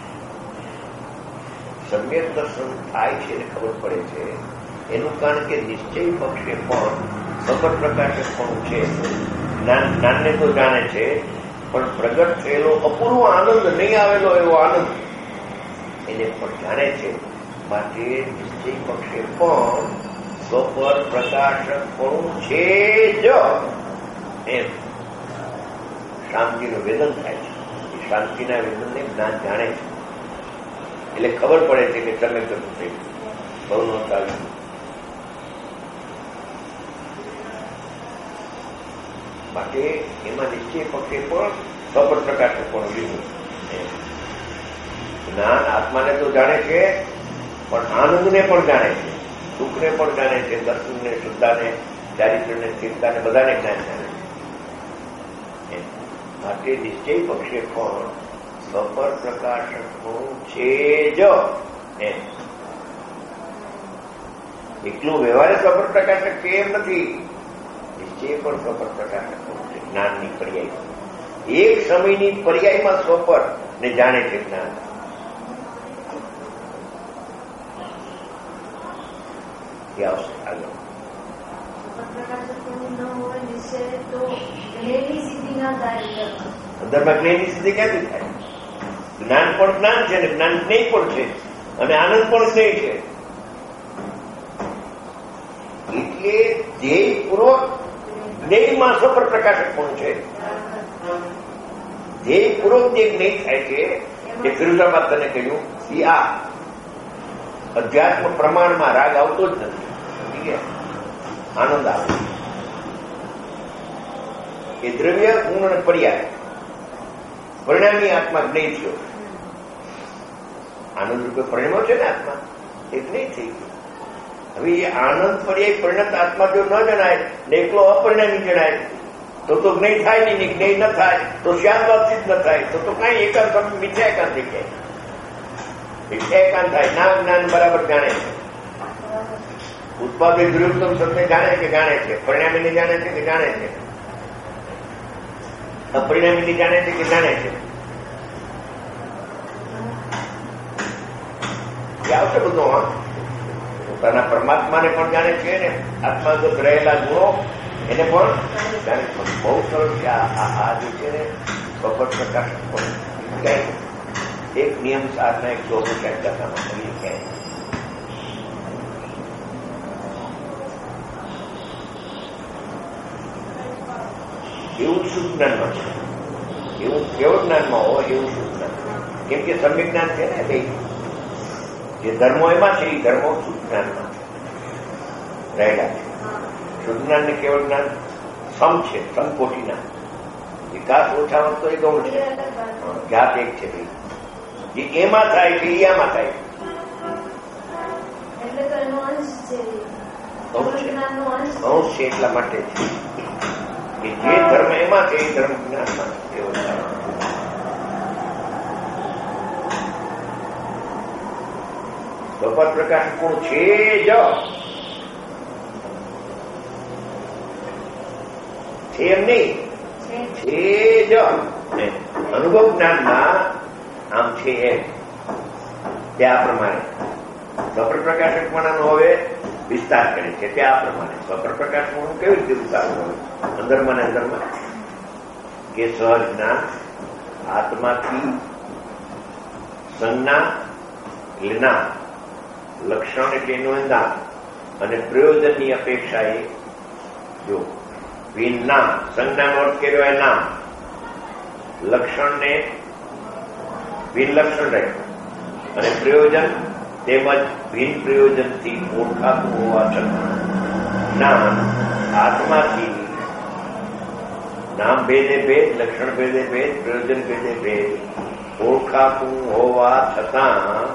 સમ્યક દર્શન થાય છે ને ખબર પડે છે એનું કારણ કે નિશ્ચય પક્ષે પણ સ્વપર પ્રકાશક પણ છે. જ્ઞાનને તો જાણે છે પણ પ્રગટ થયેલો અપૂર્વ આનંદ નહીં આવેલો એવો આનંદ એને પણ જાણે છે. માટે નિશ્ચય પક્ષે પણ સ્વપર પ્રકાશક પણ છે જ એમ શાંતિનું વેદન થાય છે. એ શાંતિના વેદનને જ્ઞાન જાણે છે એટલે ખબર પડે છે કે તમે કશું થઈ બહુ નો ચાલ્યું. માટે એમાં નિશ્ચય પક્ષે પણ સ્વપર પ્રકાશક પણ લીધું. જ્ઞાન આત્માને તો જાણે છે પણ આનંદને પણ જાણે છે, સુખને પણ જાણે છે, દર્શનને, શુદ્ધાને, ચારિત્રને, ચિંતાને બધાને જ્ઞાન જાણે છે. માટે નિશ્ચય પક્ષે પણ સ્વપર પ્રકાશક છે જ એમ. એટલું વ્યવહારે સ્વપર પ્રકાશક છે એમ નથી. નિશ્ચય પણ સ્વપર પ્રકાશક છે જ્ઞાનની પર્યાય. એક સમયની પર્યાયમાં સ્વપર ને જાણે છે જ્ઞાન. આવશે આગળ. અંદરમાં જ્ઞેયની સિદ્ધિ ક્યાંથી થાય? જ્ઞાન પણ જ્ઞાન છે ને જ્ઞાન જ્ઞેય પણ છે અને આનંદ પણ જ્ઞેય છે. એટલે ધ્યેયપૂર્વક જ્ઞેયમાં સ્વપર પ્રકાશક પણ છે. ધ્યેયપૂર્વક જે જ્ઞેય થાય છે એ ફિરોઝાબાદ તને કહ્યું એ આ અધ્યાત્મ પ્રમાણમાં રાગ આવતો જ નથી. આનંદ આવે એ દ્રવ્ય ગુણ અને પર્યાય પરિણામી આત્મા જ્ઞેય થયો. આનંદ રૂપે પરિણ્યો છે ને આત્મા એ જ્ઞેય થઈ ગયો. હવે એ આનંદ પર્યાય પરિણત આત્મા જો ન જણાય ને એકલો અપરિણામી જણાય તો જ્ઞેય થાય નહીં. જ્ઞેય ન થાય તો શ્યામવાદથી જ ન થાય તો કઈ એકાંત મિથ્યા એકાંત થઈ જાય. મિથ્યા એકાંત થાય. ના જ્ઞાન બરાબર જાણે છે. ઉત્પાદિત દ્રવ્યોત્તમ સત્ય જાણે છે પરિણામીને જાણે છે કે જાણે છે, અપરિણામીને જાણે છે કે જાણે છે. એ આવશે બધું. હા, પોતાના પરમાત્માને પણ જાણે છે ને આત્માગત રહેલા ગુણો એને પણ જાણે છે. બહુ સરળ છે આ જે છે ને સ્વપર પ્રકાશક પણ એક નિયમ સારના એક શ્લોકો ક્યાંક કથામાં મળી ક્યાંય એવું શુદ્ધ જ્ઞાનમાં છે. એવું કેવું જ્ઞાનમાં હોય એવું શુદ્ધ જ્ઞાન. કેમ કે સમ્યક જ્ઞાન છે ને બે જે ધર્મો એમાં છે એ ધર્મો શુદ્ધ જ્ઞાનમાં રહેલા છે. શુદ્ધ જ્ઞાન ને કેવળ જ્ઞાન સમ છે, સમકોટીના. વિકાસ ઓછા વધતો એ ગૌણ છે. જાત એક છે ભાઈ. જે એમાં થાય છે એ આમાં થાય અંશ છે. એટલા માટે છે કે જે ધર્મ એમાં છે એ ધર્મ જ્ઞાનમાં એવો સ્વપર પ્રકાશ ગુણ છે જ છે એમ નહીં, છે જ. અનુભવ જ્ઞાનમાં આમ છે એમ તે આ પ્રમાણે સ્વપર પ્રકાશક પણ હવે વિસ્તાર કરે છે તે આ પ્રમાણે સ્વપર પ્રકાશપણું કેવી રીતે ઉતારવું હોય અંદરમાં ને અંદરમાં કે સહજ જ્ઞાન આત્માથી સંજ્ઞા લેના લક્ષણ એટલે એનું નામ અને પ્રયોજનની અપેક્ષાએ જો ભિન્ના સંજ્ઞાનો અર્થ કર્યો એ નામ લક્ષણને ભિન્ન લક્ષણ રાખ્યું અને પ્રયોજન તેમજ ભિન્ન પ્રયોજનથી ઓળખાતું હોવા છતાં જ્ઞાન આત્માથી નામ ભેદે ભેદ લક્ષણ ભેદે ભેદ પ્રયોજન ભેદે ભેદ ઓળખાતું હોવા છતાં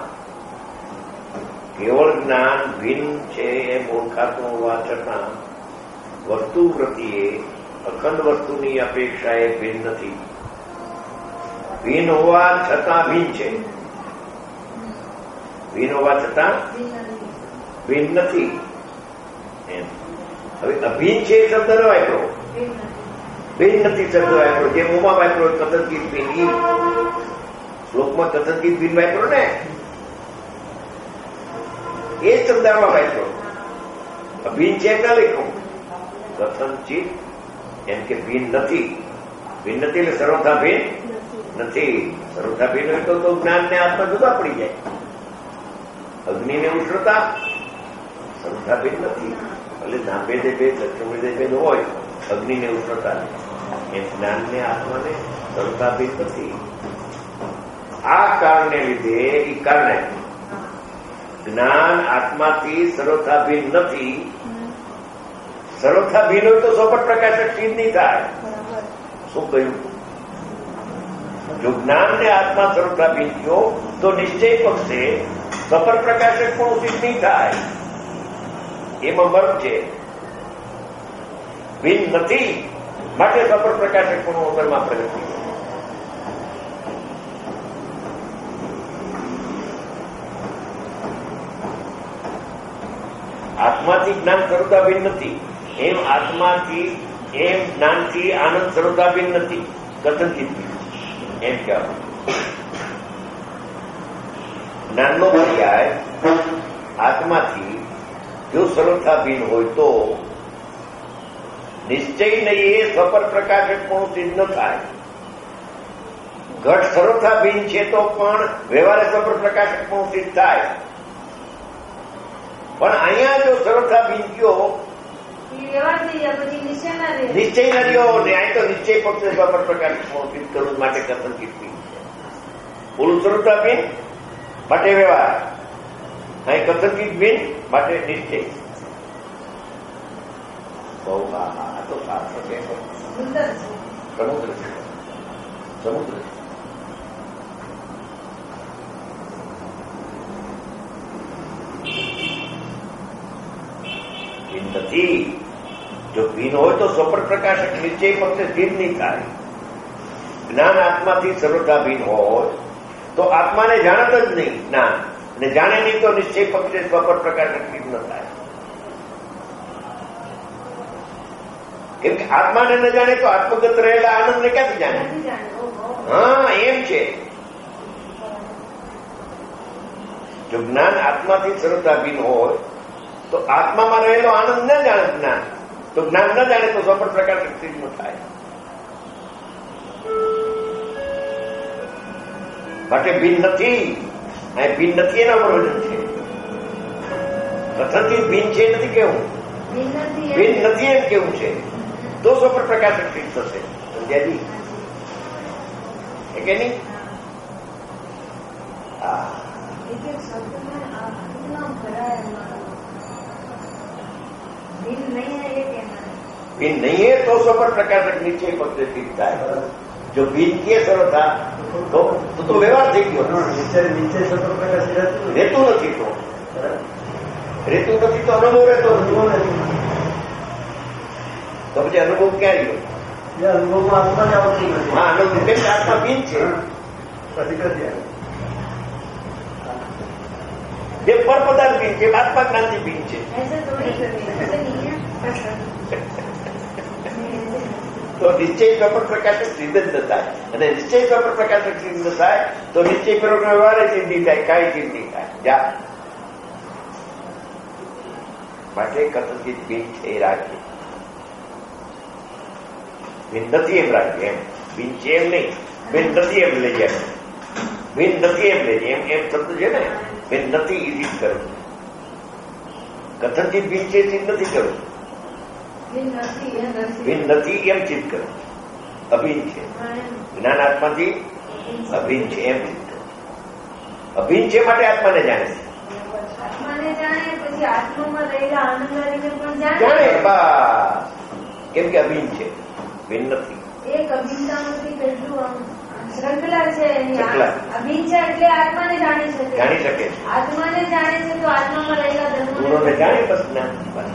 કેવળ જ્ઞાન ભિન્ન છે એમ ઓળખાતું હોવા છતાં વસ્તુ પ્રત્યે અખંડ વસ્તુની અપેક્ષાએ ભિન્ન નથી ભિન્ન હોવા છતાં ભિન્ન છે ભિન્ન હોવા છતાં ભિન્ન નથી એમ હવે અભિન્ન છે એ શબ્દ ન વાપરો ભિન્ન નથી શબ્દ વાપરો જે મોમાં વાપરો કથનગીત ભિન્ન શ્લોકમાં કથનગીત ભિન્ન વાપરો ને એ શબ્દમાં વાપરો અભિન્ન છે એમ ના લખ્યું કથનચિત એમ કે ભિન્ન નથી ભિન્ન નથી એટલે સર્વથા ભિન્ન નથી સર્વથા ભિન્ન હોય તો જ્ઞાન ને આત્મા જુદા પડી જાય અગ્નિ ને ઉષ્ણતા સર્વથા ભિન્ન નથી એટલે નામ ભેદે ભેદ લક્ષણ ભેદે ભેદ હોય અગ્નિ ને ઉષ્ણતા એ જ્ઞાન ને આત્માને સર્વથા ભિન્ન નથી આ કારણને લીધે એ કારણે જ્ઞાન આત્માથી સર્વથા ભિન્ન નથી સર્વથા ભિન્ન હોય તો સ્વપટ પ્રકાશક સિદ્ધ નહીં થાય શું કહ્યું જો જ્ઞાન ને આત્મા સર્વથા ભિન્ન થયો તો નિશ્ચય પક્ષે સ્વપર પ્રકાશક પણ સિદ્ધ નહીં થાય એમાં મર્મ છે ભિન્ન નથી માટે સ્વપર પ્રકાશક પણ અંદરમાં પ્રગટ થઈ આત્માથી જ્ઞાન સર્વથા ભિન્ન નથી એમ આત્માથી એમ જ્ઞાનથી આનંદ સર્વથા ભિન્ન નથી કથનચિત એમ કહેવાય જ્ઞાનનો પર્યાય આત્માથી જો સર્વથા ભિન્ન હોય તો નિશ્ચય નહીં એ સ્વપર પ્રકાશક પણ સિદ્ધ ન થાય ઘટ સર્વથા ભિન્ન છે તો પણ વ્યવહારે સ્વપર પ્રકાશક પણ સિદ્ધ થાય પણ અહીંયા જો સર્વથા ભિન્ન ગયો નિશ્ચય ન રહ્યો ને અહીં તો નિશ્ચય પક્ષે સ્વપર પ્રકાશક પણ સિદ્ધ કરવું માટે કથન કીધી બોલું સર્વથા ભિન્ન માટે વ્યવહાર અહીં કથનગીત ભિન્ન માટે નિશ્ચય બહુ આ તો શાસ્ત્ર છે સમુદ્ર છે સમુદ્ર ભિન્ન નથી જો ભિન્ન હોય તો સ્વપર પ્રકાશક નિશ્ચય પક્ષે સિદ્ધ નહીં થાય જ્ઞાન આત્માથી સર્વથા ભિન્ન હોય તો આત્માને જાણત જ નહીં જ્ઞાન ને જાણે નહીં તો નિશ્ચય પક્ષે સ્વપર પ્રકાશક સિદ્ધ ન થાય કેમ કે આત્માને ન જાણે તો આત્મગત રહેલા આનંદને ક્યાંથી જાણે હા એમ છે જો જ્ઞાન આત્માથી સર્વથા ભિન્ન હોય તો આત્મામાં રહેલો આનંદ ન જાણે જ્ઞાન તો જ્ઞાન ન જાણે તો સ્વપર પ્રકાશક સિદ્ધ ન થાય માટે ભિન્ન નથી અહીં ભિન્ન નથી એના પ્રયોજન છે કથનથી ભિન્ન છે નથી કેવું ભિન્ન નથી એમ કેવું છે તો સ્વપર પ્રકાશક સિદ્ધ થશે સમજ્યાજી કે નહીં હા ભિન્ન નહીં હે તો સ્વપર પ્રકાશક નીચે પક્ષે સિદ્ધ થાય જો ભિન્ન કે સર્વથા તો વ્યવહાર થઈ ગયો રહેતું નથી તો રહેતું નથી તો અનુભવ રહેતો નથી તો પછી અનુભવ ક્યાં રહ્યો હા અનુભવ કેમ આત્મા ભિન્ન છે જે પર પદાર્થ ભિન્ન છે આત્મા જ્ઞાનથી ભિન્ન છે તો નિશ્ચય સ્વપર પ્રકાશક સિદ્ધ જ ન થાય અને નિશ્ચય સ્વપર પ્રકાશક સિદ્ધ ન થાય તો નિશ્ચય પૂર્વક વ્યવહાર સિદ્ધ નહીં થાય કાંઈ સિદ્ધ નહીં થાય જા માટે કથનચિત ભિન્ન છે એ રાખજે. ભિન્ન નથી એમ રાખજે. એમ ભિન્ન છે એમ નહીં, ભિન્ન નથી એમ લઈ જાય. ભિન્ન નથી એમ લઈ જાય. એમ શબ્દ છે ને, ભિન્ન નથી એ ચિત્ત કરું. કથનચિત ભિન્ન છે ચિત્ત નથી કરું. ભિન્ન નથી એમ ચિત્ત કરું. અભિન્ન છે. જ્ઞાન આત્માથી અભિન્ન છે એમ ચિત્ત કરું. અભિન્ન છે માટે આત્માને જાણે છે. આત્માને જાણે પછી આત્મામાં રહેલા આનંદારીને પણ જાણે બસ. કેમ કે અભિન્ન છે, ભિન્ન નથી. એક અભિન્નતામાંથી કેટલું આમ શ્રૃંખલા છે એની. શ્રૃંખલા. અભિન્ન છે એટલે આત્માને જાણી શકે. જાણી શકે છે. આત્માને જાણે છે તો આત્મામાં રહેલા ગુણોને જાણે બસ જ્ઞાન.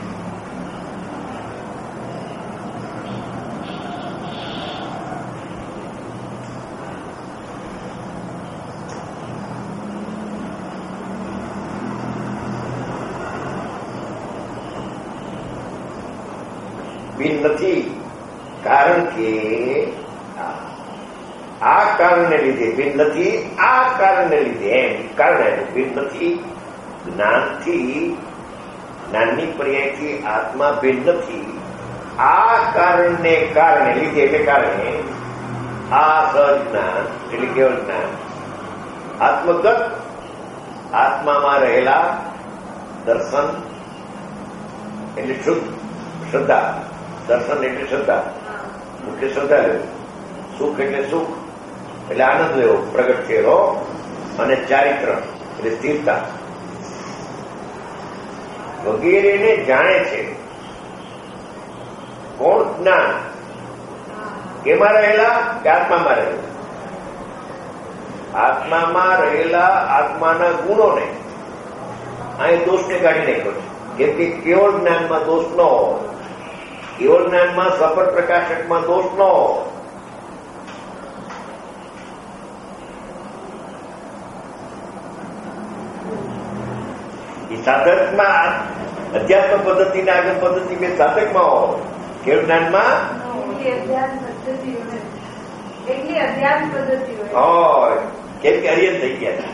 ભિન્ન નથી કારણ કે આ કારણને લીધે ભિન્ન નથી. આ કારણને લીધે એમ કારણ ભિન્ન નથી. જ્ઞાનથી, જ્ઞાનની પર્યાયથી આત્મા ભિન્ન નથી. આ કારણને કારણે લીધે એટલે કારણે આ સહજ જ્ઞાન એટલે કેવળ જ્ઞાન આત્મગત આત્મામાં રહેલા દર્શન એટલે શુદ્ધ શ્રદ્ધા. દર્શન એટલે શ્રદ્ધા. મુખ્ય શ્રદ્ધા લેવું. સુખ એટલે સુખ એટલે આનંદ લેવો, પ્રગટ થયેલો. અને ચારિત્ર એટલે સ્થિરતા વગેરેને જાણે છે. કોણ? જ્ઞાન. કેમાં રહેલા? કે આત્મામાં રહેલા. આત્મામાં રહેલા આત્માના ગુણોને અહીં દોષને કાઢી નાખ્યો છે. કેમ કે કેવળ જ્ઞાનમાં દોષ ન હોય. કેવળ જ્ઞાનમાં સફળ પ્રકાશકમાં દોષ ન હોય. એ સાધકમાં અધ્યાત્મ પદ્ધતિ ને આગળ પદ્ધતિ બે સાધકમાં હોય. કેવળ જ્ઞાનમાં એટલી અધ્યાત્મ પદ્ધતિ હોય. કેમ કે હરિયન થઈ ગયા.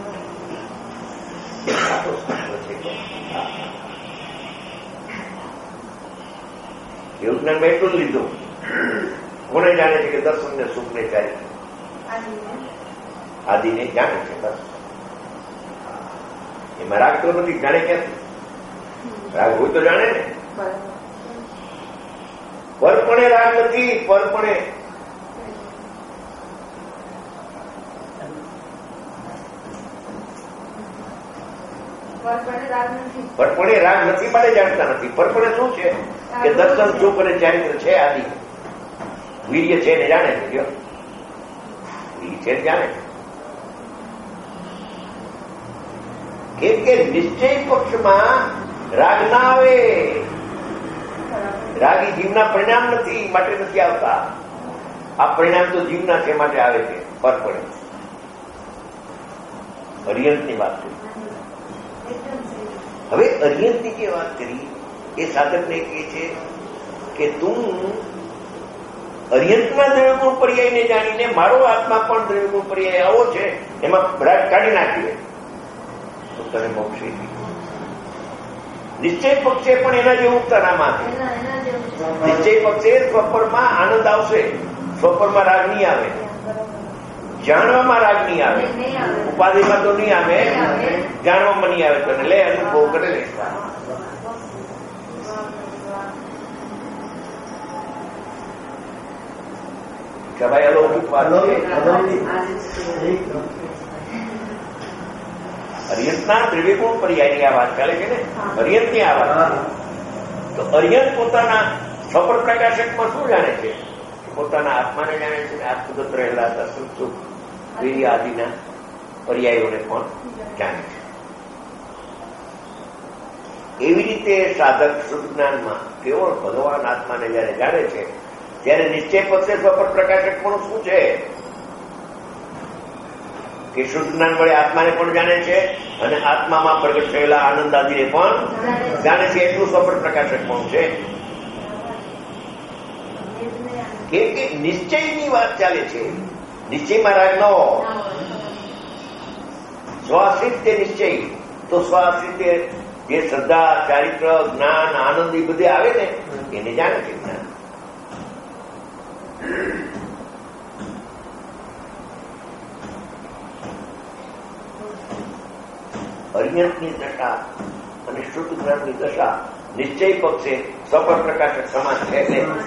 એવું જ્ઞાન મેં એટલું જ લીધું. કોને જાણે છે કે દર્શન ને સુખ ને ચારિત્ર આદિને જાણે છે. બસ એમાં રાગ તો નથી. જાણે ક્યાંથી? રાગ હોય તો જાણે ને. પરપણે રાગ નથી. પરપણે પરપણે રાગ નથી માટે જાણતા નથી. પરપણે શું છે કે દર્શન સુખ અને ચારિત્ર છે. આદિ વીર્ય છે ને જાણે છે. વીર્ય છે જાણે. કેમ કે નિશ્ચય પક્ષમાં રાગ ના આવે. રાગ એ જીવના પરિણામ નથી માટે નથી આવતા. આ પરિણામ તો જીવના છે માટે આવે છે. પરપણે અરિયંતની વાત કરી. હવે અરિયંતની જે વાત કરી એ સાધકને કહે છે કે તું અરિયંતના દ્રવ્યગુણ પર્યાયને જાણીને મારો આત્મા પણ દ્રવ્યગુણ પર્યાય આવો છે એમાં રાગ કાઢી નાખીએ તો તને મોક્ષ. નિશ્ચય પક્ષે પણ એના જેવું તરામાં છે. નિશ્ચય પક્ષે સ્વપરમાં આનંદ આવશે. સ્વપરમાં રાગ નહીં આવે. જાણવામાં રાગ નહીં આવે. ઉપાધિમાં તો નહીં આવે. જાણવામાં નહીં આવે. તને લે અનુભવ કરે લે. કે ભાઈ અલૌકિક વાત છે. અરિયંતના દ્રવ્યગુણ પર્યાયની આ વાત ચાલે છે ને. અરિયંતની આ વાત. તો અરિયંત પોતાના સ્વપર પ્રકાશકમાં શું જાણે છે? પોતાના આત્માને જાણે છે. આત્મગત રહેલા દર્શન સુખ વીર્ય આદિના પર્યાયોને પણ જાણે છે. એવી રીતે સાધક શુદ્ધ જ્ઞાનમાં કેવળ ભગવાન આત્માને જયારે જાણે છે ત્યારે નિશ્ચય પક્ષે સ્વપર પ્રકાશક પણ શું છે કે શુદ્ધ જ્ઞાન વડે આત્માને પણ જાણે છે અને આત્મામાં પ્રગટ થયેલા આનંદ આદિને પણ જાણે છે. એટલું સ્વપર પ્રકાશક પણ છે. કેમ કે નિશ્ચયની વાત ચાલે છે. નિશ્ચયમાં રાગ ન હોય. સ્વાશ્રિત નિશ્ચય તો સ્વાશ્રિત જે શ્રદ્ધા, ચારિત્ર, જ્ઞાન, આનંદ એ બધે આવે ને એને જાણે છે જ્ઞાન. અરિયંતની દશા અને શુદ્ધ જ્ઞાનની દશા નિશ્ચય પક્ષે સફળ પ્રકાશક સમાન છે.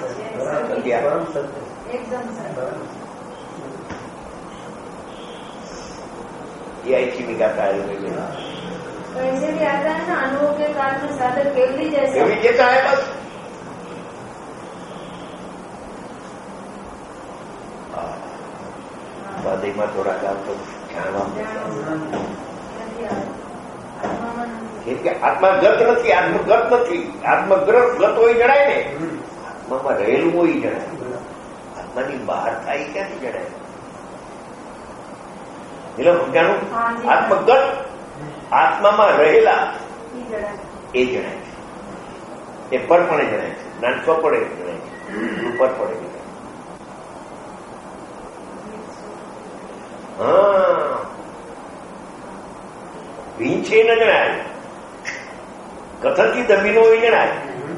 ये ऐसी भी गाता है कैसे भी आता है ना अनुभव के काल में साधक केवली जैसा है बस. स्वाध्यायમાં થોડા કામ તો જાણવા કેમ કે આત્મા ગત નથી, આત્મગત નથી. આત્મગ્રત ગત હોય જણાય ને, આત્મામાં રહેલું હોય જણાય. આત્માની બહાર થાય ક્યાંથી જણાય? એટલે જાણું આત્મગત આત્મામાં રહેલા એ જણાય છે, એ પરપણે જણાય છે. જ્ઞાન સ્વપડે જણાય છે, પરપડે જણાય. હા, ભીંચે ન જણાય, કથનથી દબીનો હોય જણાય,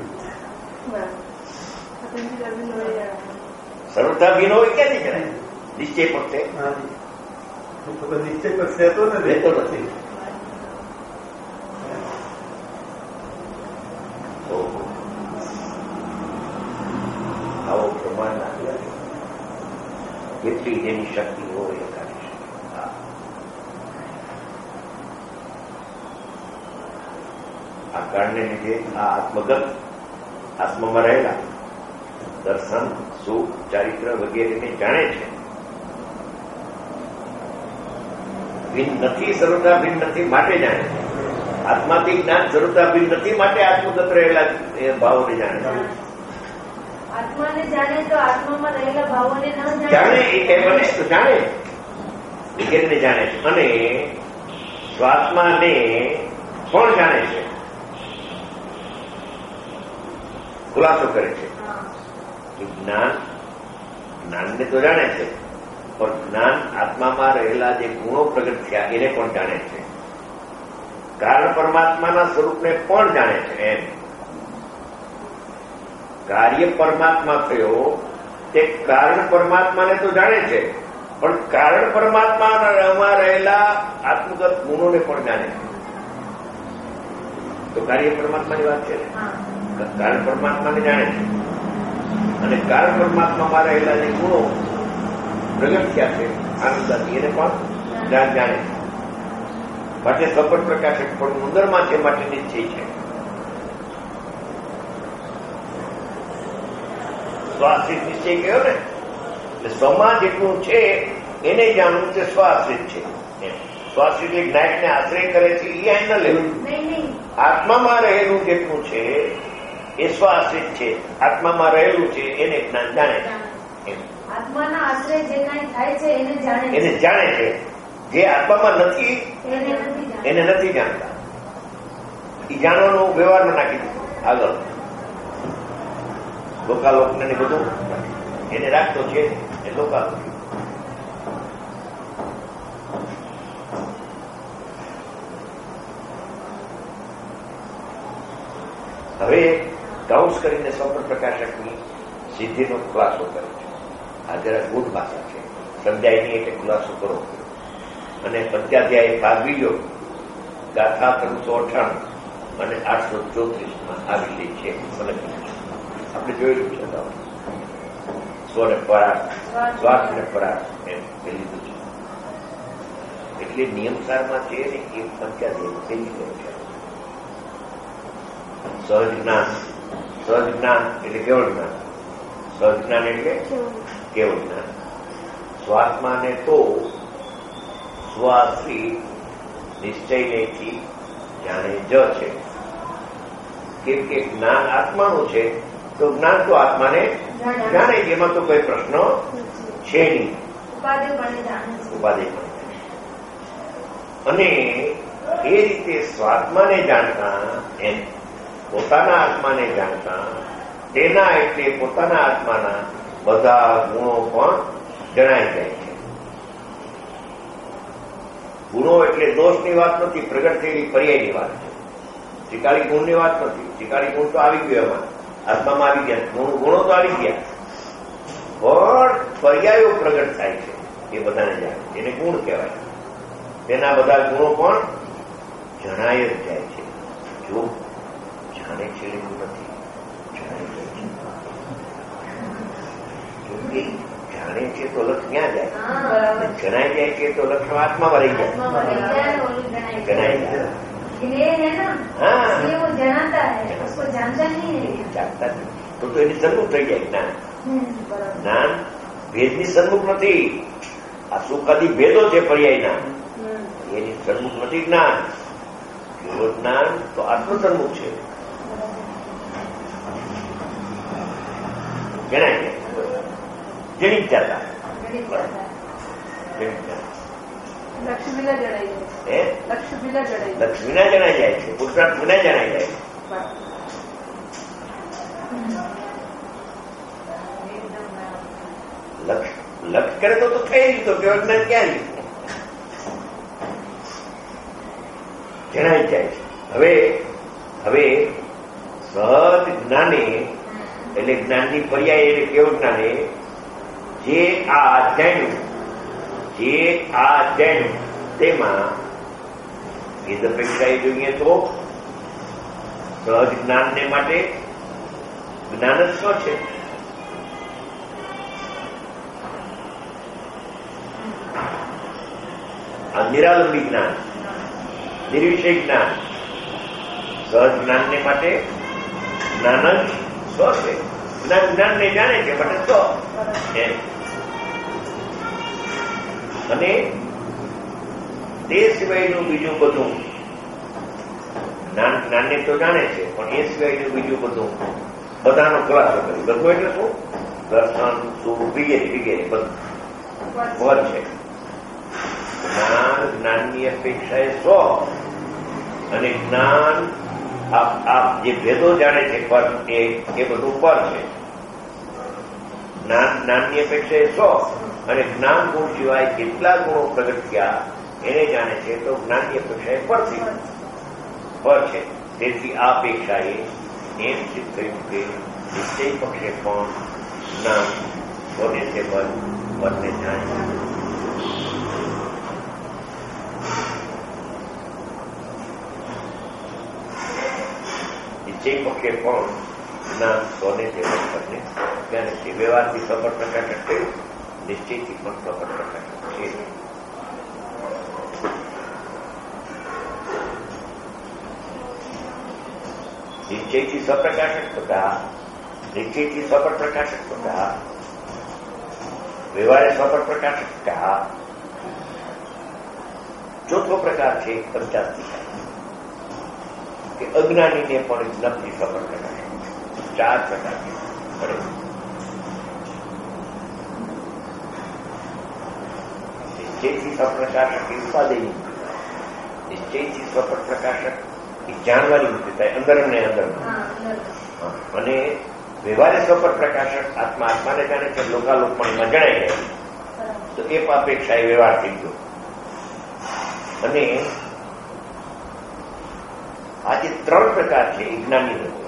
સરળતા ભીનો હોય ક્યાંથી જણાય? નિશ્ચય પક્ષે નિશ્ચય પક્ષે રહેતો નથી. આવો પ્રમાણ કેટલી જેની શક્તિ હોય એ કરી શકે. આ કારણને લીધે આ આત્મગત આત્મામાં રહેલા દર્શન, સુખ, ચારિત્ર વગેરેને જાણે છે. ભિન્ન નથી, સર્વતા ભિન્ન નથી માટે જાણે છે. આત્માથી જ્ઞાન સર્વતા ભિન્ન નથી માટે આત્મગત રહેલા એ ભાવોને જાણે છે. આત્માને જાણે તો આત્મામાં રહેલા ભાવોને ન જાણે એ કઈ બને તો જાણે, વગેરેને જાણે છે. અને સ્વાત્માને પણ જાણે છે, ખુલાસો કરે છે. જ્ઞાનને તો જાણે છે, પણ જ્ઞાન આત્મામાં રહેલા જે ગુણો પ્રગટ થયા એને પણ જાણે છે. કારણ પરમાત્માના સ્વરૂપને પણ જાણે છે. એમ કાર્ય પરમાત્મા થયો તે કારણ પરમાત્માને તો જાણે છે, પણ કારણ પરમાત્મામાં રહેલા આત્મગત ગુણોને પણ જાણે છે. તો કાર્ય પરમાત્માની વાત છે ને, કારણ પરમાત્માને જાણે છે અને કારણ પરમાત્મામાં રહેલા જે ગુણો પ્રગટ થયા છે આનંદાથી એને પણ જાણે છે. માટે સફળ પ્રકાશક પણ ઉંદરમાં છે માટે નિશ્ચય છે. સ્વાશ્રિત નિશ્ચય કહ્યો ને, એટલે સ્વમાં જેટલું છે એને જાણવું તે સ્વાશ્રિત છે. સ્વાશ્રિત એક નાયકને આશ્રય કરે છે એ અહીં ન લેવું. આત્મામાં રહેલું જેટલું છે એ સ્વાશ્રિત છે, આત્મામાં રહેલું છે એને જ્ઞાન જાણે છે. આત્માના આશ્રય જે કઈ થાય છે એને જાણે છે. જે આત્મામાં નથી એને નથી જાણતા. એ જાણવાનું વ્યવહારમાં નાખી દીધું આગળ. લોકાલોકને બધું એને રાખતો છે એ લોકાલોક. હવે કાઉન્સ કરીને સ્વપ્ન પ્રકાશકની સિદ્ધિનો ખુલાસો કરે છે. આ જરા ગૂઢ ભાષા છે, સમજાયની એટલે ખુલાસો કરો. અને 85 ભાગ બીજો ગાથા 398 અને 834 આ વિષય છે. આપણે જોયેલું છે, સ્વને પરાગ, શ્વાસ ને પરાગ એમ લીધું છે. એટલે નિયમસારમાં છે ને એ 85 થઈ ગયો છે. સહજ જ્ઞાન એટલે કેવળ જ્ઞાન. સહજ જ્ઞાન એટલે કેવળ જ્ઞાન. સ્વાત્માને તો સ્વાશ્રી નિશ્ચયથી જાણે જ છે. કેમ કે જ્ઞાન આત્માનું છે તો જ્ઞાન તો આત્માને જાણે, એમાં તો કોઈ પ્રશ્ન છે નહીં. ઉપાધિ અને એ રીતે સ્વાત્માને જાણતા એમ પોતાના આત્માને જાણતા તેના એટલે પોતાના આત્માના બધા ગુણો પણ જણાઈ જાય છે. ગુણો એટલે દોષની વાત નથી, પ્રગટ થયેલી પર્યાયની વાત છે. શિકારી ગુણની વાત નથી. શિકારી ગુણ તો આવી ગયો એમાં, આત્મામાં આવી ગયા, ગુણો તો આવી ગયા, પણ પર્યાયો પ્રગટ થાય છે એ બધાને જાણે, એને ગુણ કહેવાય. તેના બધા ગુણો પણ જણાય જ જાય છે. જો જાણે છે એવું નથી, જણાય જાય છે. જો જાણે છે તો લક્ષ ક્યાં જાય? જણાય જાય છે તો લક્ષ આત્મામાં રહી જાય, જણાય જાય. हाँ वो जनाता है, उसको जानता नहीं है, जानता नहीं तो એની સન્મુખ થઈ જાય જ્ઞાન. જ્ઞાન ભેદની સન્મુખ નથી. આ સુખાદી ભેદો છે પર્યાયના, એની સન્મુખ નથી જ્ઞાન. એવો જ્ઞાન તો આત્મ સન્મુખ છે. જણાય જણી જ જતા લક્ષ્ય વિના જણાય છે. લક્ષ્ય વિના જણાય, લક્ષ્ય વિના જણાય જાય છે, પુરુષાર્થ વિના જણાય જાય છે. લક્ષ કરે તો થઈ રહ્યું, તો કેવળ જ્ઞાન ક્યાં રહ્યું? જણાય જાય છે. હવે સહજ જ્ઞાને એટલે જ્ઞાનની પર્યાય એટલે કેવળ જ્ઞાને જે આ જાણ્યું તેમાં ભેદ અપેક્ષાએ જોઈએ તો સહજ જ્ઞાનને માટે જ્ઞાન જ શું છે? આ નિરાલંબી જ્ઞાન, નિર્વિષય જ્ઞાન. સહજ જ્ઞાનને માટે જ્ઞાન જ શું છે? જ્ઞાનને જાણે છે માટે શું? અને તે સિવાયનું બીજું બધું જ્ઞાનને તો જાણે છે, પણ એ સિવાયનું બીજું બધું બધાનો ખુલાસો કર્યો. બધું એટલે શું? દર્શન, સુખ વગેરે વગેરે બધું વધ છે. જ્ઞાનની અપેક્ષાએ સો અને જ્ઞાન જે ભેદો જાણે છે પર એ બધું પર છે. જ્ઞાનની અપેક્ષાએ સો અને જ્ઞાન ગુણ સિવાય કેટલા ગુણો પ્રગટ થયા એને જાણે છે, તો જ્ઞાનની અપેક્ષાએ પર છે. તેથી આ અપેક્ષાએ એમ સિદ્ધ થયું કે નિશ્ચય પક્ષે પણ જ્ઞાન બને છે પરને જાણે. નિશ્ચય પક્ષે પણ જ્ઞાન સોને છે પરને જાણે છે. વ્યવહારથી સફળ પ્રકાશક થયું, નિશ્ચયથી પણ સફળ પ્રકાશક છે. નિશ્ચયથી સપ્રકાશક થતા, નિશ્ચયથી સફળ પ્રકાશક થતા, વ્યવહારે સફળ પ્રકાશક થતા. ચોથો પ્રકાર છે પંચાસ્તિકા, કે અજ્ઞાનીને પણ જ્ઞાનથી સફળ પ્રકાશક. 4 પ્રકાર પડે. નિશ્ચયથી સપ્રકાશક એ ઉપાદેય, નિશ્ચયથી સફળ પ્રકાશક એ જાણવાની મુક્તિ થાય અંદર ને અંદર. અને વ્યવહારે સફળ પ્રકાશક આત્માને જાણે છે, લોકાલોકમાં જણાય જાય તો એ અપેક્ષા એ વ્યવહાર થઈ ગયો. અને આ જે 3 પ્રકાર છે એ જ્ઞાની લોકો.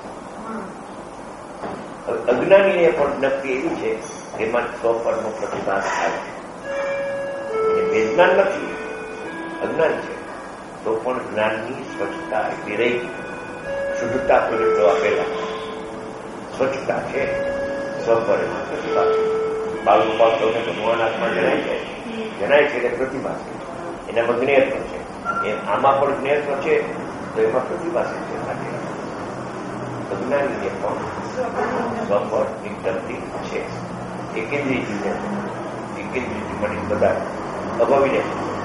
અજ્ઞાનીને પણ જ્ઞપ્તિ એવી છે જેમાં સ્વપરનો પ્રતિભાસ થાય છે. જ્ઞાન નથી, અજ્ઞાન છે, તો પણ જ્ઞાનની સ્વચ્છતા એટલી રહી. શુદ્ધતા પ્રગટો આપેલા સ્વચ્છતા છે, સ્વપરમાં પ્રતિભા છે. બાળગોપાલ સૌને ભગવાન આત્મા જણાય છે એટલે પ્રતિભા છે, એનામાં જ્ઞેયત્વ છે. આમાં પણ જ્ઞેયત્વ છે તો એમાં પ્રતિભા છે. અજ્ઞાનીને પણ સ્વપર નિકટતી છે. એકેન્દ્રીય જીવન, એકેન્દ્રીય મળી બધા અભાવીને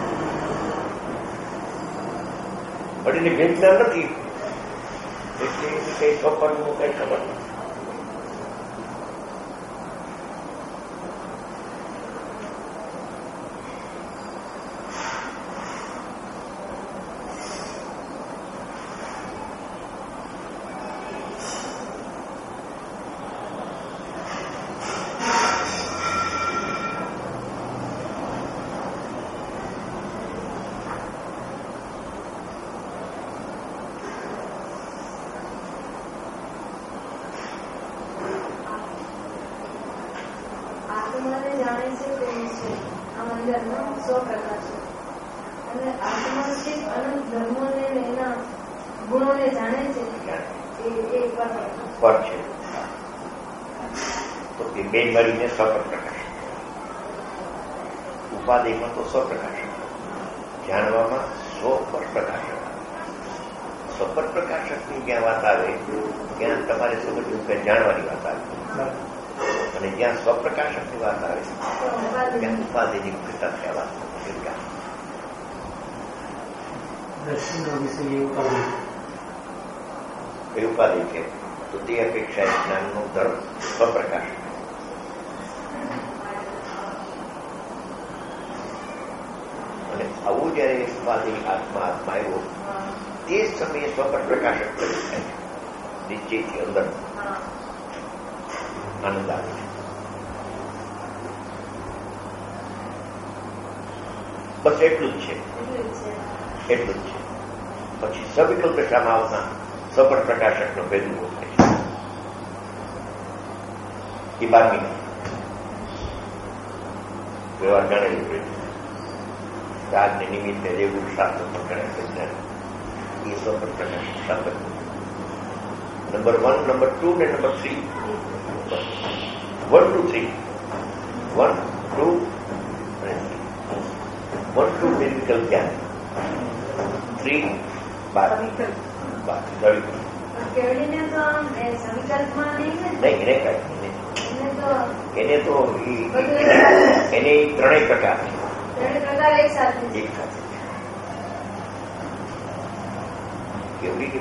પણ એને ભેદ જ્ઞાન નથી, એટલે કઈ સ્વપરનું કઈ ખબર નથી. આત્માને જાણે છે તે નિશ્ચય આમ અંદરનો સ્વપ્રકાશ અને આત્મા છે અનંત ધર્મોને એના ગુણોને જાણે છે એ પર છે. તો એ બે મળીને સ્વપર પ્રકાશ. ઉપાધિમાં તો સ્વપ્રકાશ, જાણવામાં સ્વપર પ્રકાશ. સ્વપર પ્રકાશકની જ્યાં વાત આવે ત્યાં તમારે સમજવું કે જાણવાની વાત આવે, અને જ્યાં સ્વપ્રકાશકની વાત આવે ત્યાં ઉપાધિની મુક્તતા થયા વાત એ ઉપાધિ છે. તો તે અપેક્ષાએ જ્ઞાનનો ધર્મ સ્વપ્રકાશ. અને આવું જયારે ઉપાધિ આત્મા આવ્યો તે સમયે સ્વપર પ્રકાશક પ્રગટ થાય છે. નિશ્ચયથી અંદર આનંદ આવે છે. બસ એટલું જ છે, એટલું જ છે. પછી સવિકલ્પ દશામાં આવતા સ્વપર પ્રકાશકનો ભેદ ઉભો થાય છે. એ 12મી વ્યવહાર જાણેલું છે. રાગને નિમિત્તે જેવું શાસ્ત્ર પણ ગણાય છે જ્ઞાન, એ સ્વપર પ્રકાશક શાસ્ત્ર. નંબર 1, નંબર 2 ને નંબર 3. 1, 2, 3. 1, 2 અને 1, 2 નિર્વિકલ્પ જ્ઞાન, 3 કેવડીને તો આમ સંકલ્પમાં નહીં ને, નહીં, એને કઈ એને તો એને ત્રણેય પ્રકાર એક સાથે એક સાથે. કેવડીની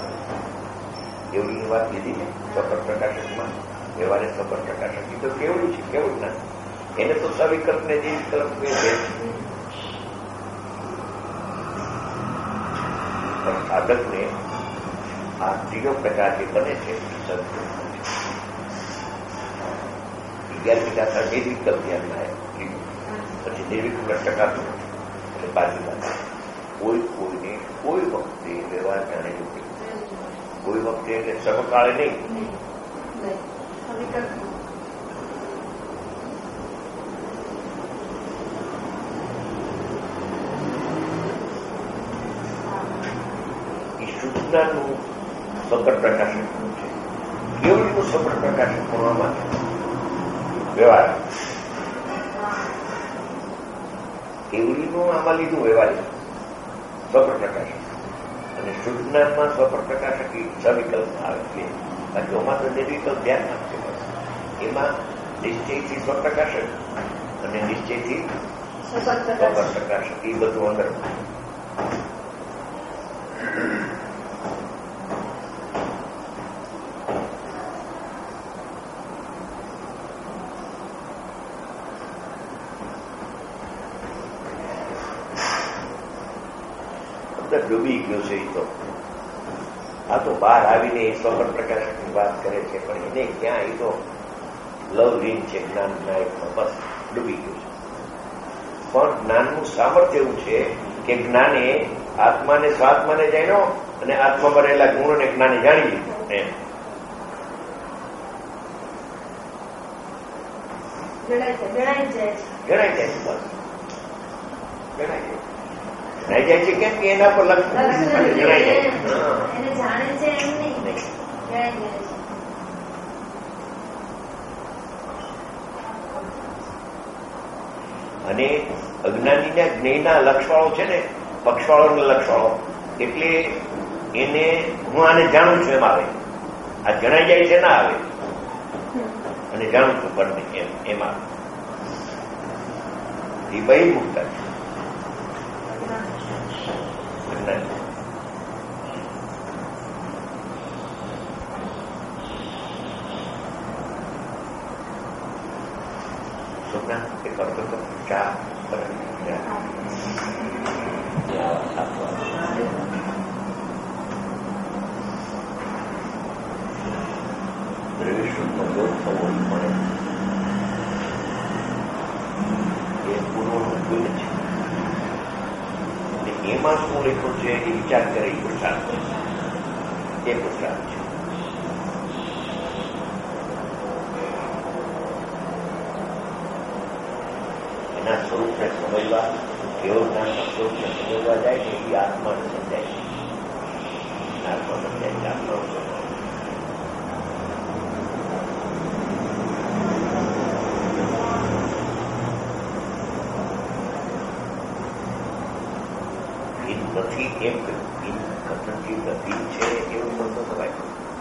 વાત લીધી ને સ્વપર પ્રકાશકમાં, વ્યવહારે સ્વપર પ્રકાશક તો કેવડી છે, કેવડ ના. એને તો સવિકલ્પ ને જે વિકલ્પ છે પણ સાધકને આ ત્રીજો પ્રકાર જે બને છે 11મી ગાથા નિર્વિકલ્પ ધ્યાનમાં આવે, પછી નિર્વિકલ્પ ટકાતું એટલે બાજુ વાત. કોઈને કોઈ વખતે વ્યવહાર જાણે નથી, કોઈ વખતે એટલે સર્વકાળે નહીં. શુદ્ધનાનું સ્વપર પ્રકાશક છે, કેવડીનું સ્વપર પ્રકાશક ભણવામાં વ્યવહાર. કેવડીનું આમાં લીધું વ્યવહારિક સ્વપર પ્રકાશક, અને શુદ્ધનામાં સ્વપર પ્રકાશક સવિકલ્પ આવે છે. બાકી આમાં તો નિર્વિકલ્પ ધ્યાન આપશે. એમાં નિશ્ચયથી સ્વપ્રકાશક અને નિશ્ચયથી સ્વપર પ્રકાશક એ બધું અંદર. ડૂબી ગયો છે. તો આ તો બહાર આવીને એ સ્વપર પ્રકાશકની વાત કરે છે, પણ એને ક્યાં એ તો લવલીન છે જ્ઞાન નાયકમાં, બસ ડૂબી ગયું છે. પણ જ્ઞાનનું સામર્થ્ય એવું છે કે જ્ઞાને આત્માને સ્વાત્માને જાણ્યો અને આત્મામાં રહેલા ગુણોને જ્ઞાને જાણી લીધું. એમ જણાઈ જાય છે, બસ જણાઈ જાય છે. કેમ કે એના પર લક્ષ જણાઈ જાય એને જાણે છે એમ નહીં, જણાઈ જાય છે. અને અજ્ઞાનીના જ્ઞેયના લક્ષવાળો છે ને, પક્ષવાળો લક્ષવાળો, એટલે એને હું આને જાણું છું એમ આવે. આ જણાઈ જાય છે ના આવે, અને જાણું છું બંને એમ આવે. એ બહિર્મુક્ત છે. સુખના એ કરતો તો ચા દ્રવ્યશુદ્ધનો યોગ થવો પડે એ પૂર્વનું ગુણ છે. એમાં શું લખ્યું છે એ વિચાર કરે એ પુરુષાર્થ છે. એ પુરુષાર્થ છે. એના સ્વરૂપને સમજવા, કેવો જ્ઞાનના સ્વરૂપને સમજવા જાય ને એ આત્માને સમજાય છે. આત્મા સમજાય છે, આત્મા સમજાય. નથી એમ કથનથી ગતિ છે એવું બનતો થવાય.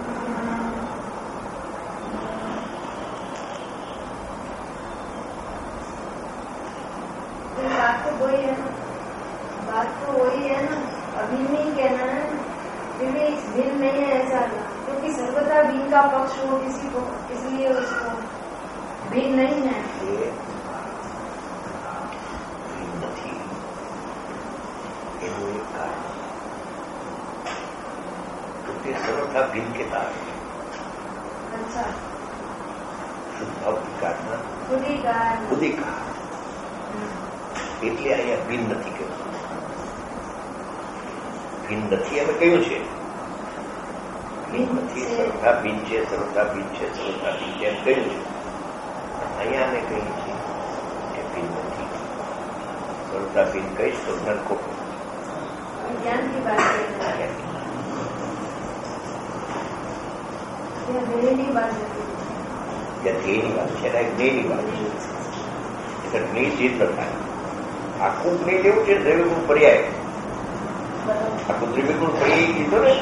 बात तो वही है ना, अभी नहीं कहना है विवेक भिन्न नहीं है ऐसा, क्योंकि सर्वथा भिन्न का पक्ष हो किसी को, इसलिए उसको भिन्न नहीं है. सर्वथा भिन्न के कारण. अच्छा, શુદ્ધ ભાવ વિકારના खुदी का એટલે અહીંયા ભિન્ન નથી કહ્યું. ભિન્ન નથી અમે કહ્યું છે, ભિન્ન નથી, સર્વથા ભિન્ન છે, સર્વથા ભિન્ન છે, સર્વથા ભિન્ન છે એમ કહ્યું છે. અહીંયા અમે કહીએ છીએ કે ભિન્ન નથી. સર્વથા ભિન્ન કહીશ તો જ્ઞાન ખોટું. ज्ञान की बात है, ધ્યેયની વાત છે, જ્ઞેયની વાત છે, જ્ઞેયની વાત છે. એટલે જ્ઞેય ચિત્ત થાય. આખું જ્ઞેય કેવું છે? દ્રવ્યગુણ પર્યાય. આખું દ્રવ્યગુણ પર્યાય કીધો ને,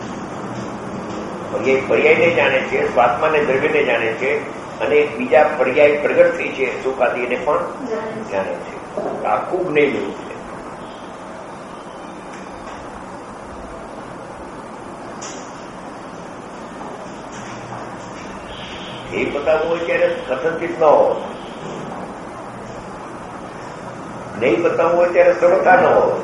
પર્યાયને જાણે છે, સ્વાત્માને દ્રવ્યને જાણે છે, અને બીજા પર્યાય પ્રગટ થઈ છે સુખ આદિ એને પણ જાણે છે. આખું જ્ઞેય જેવું છે. એ બતાવવું હોય ત્યારે કથનચિત ન હોય, નહીં બતાવવું હોય ત્યારે સરળતા ન હોય.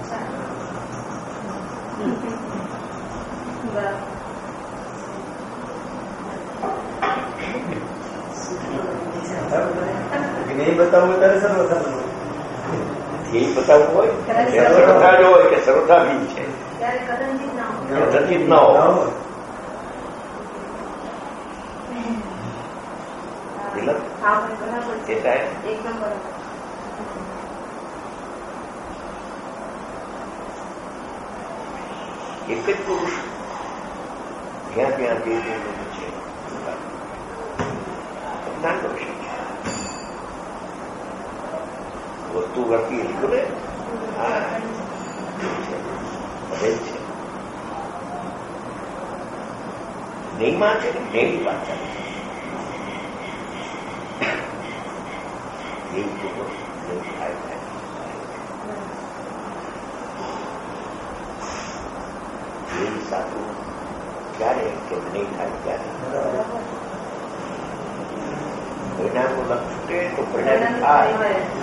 નહીં બતાવવું ત્યારે સરળતા ન હોય. એ બતાવવું હોય સરળતા જ હોય કે સરળતા બી છે, કથનચિત ન હોય. एकदम बराबर. એક જ પુરુષ જ્યાં ત્યાં જે છે જ્ઞાન દર્શન છે. વસ્તુ વર્તી લીધું ને, હા હવે છે નહીંમાં છે ને, નહીં વાત ચાલે. સાચું ક્યારે કે નહીં થાય ત્યારે પરિણામનું લક્ષ છૂટે તો પરિણામ થાય.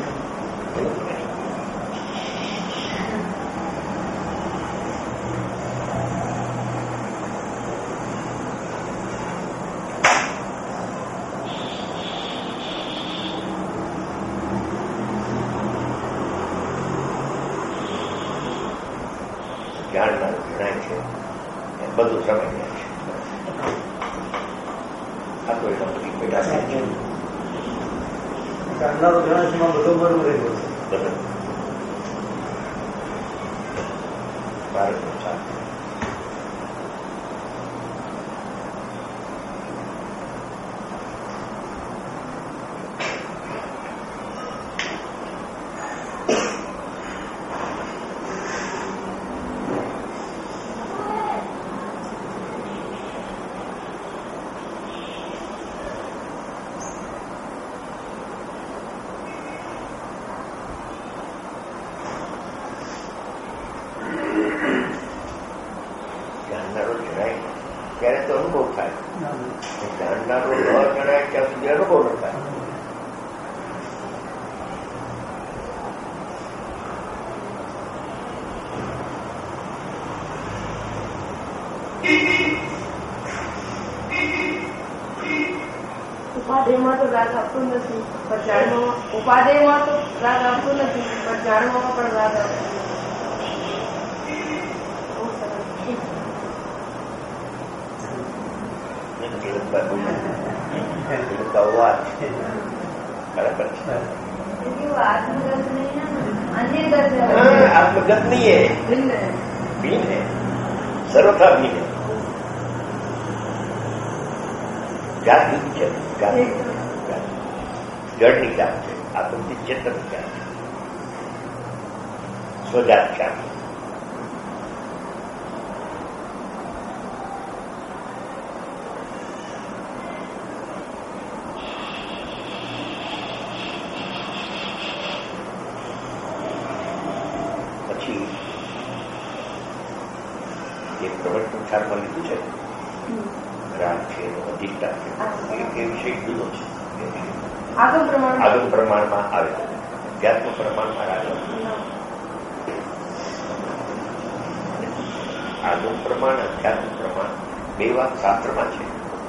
જાણનાર જણાય છે, બધું સમય જાય છે. આ તો એના બધી પેટા થાય છે. જાણનારો જણાય છે, બધું બરોબર રહ્યું છે. બધું ભારતનો સાથ ત્યારે તો અનુભવ થાય. જાણનારો ન જણાય ત્યાં સુધી અનુભવ ન થાય. ઉપાદેયમાં તો રાગ આપતું નથી, પણ જાણવામાં ઉપાદેયમાં તો રાગ આપતું નથી, પણ જાણવામાં પણ રાગ આપતું. બરાબર છે. क्योंकि वो आत्मगत नहीं है ना, अन्य गत है। हाँ, आत्मगत नहीं है, भिन्न है। ભીન है, सर्वथा ભીન है। જાત જુદી છે, જળની જાત છે, આ બધી ચેતનની જાત છે, સ્વજાત ખ્યાતિ. પછી એક પ્રવર્તન ખ્યાલમાં લીધું છે, રાગ છે, અધિષ્ઠાન છે, એ વિષય જુદો છે. આગમ પ્રમાણમાં આવે છે, અધ્યાત્મ પ્રમાણમાં રાગ, આગમ પ્રમાણ, અધ્યાત્મ પ્રમાણ બે વાત શાસ્ત્રમાં છે.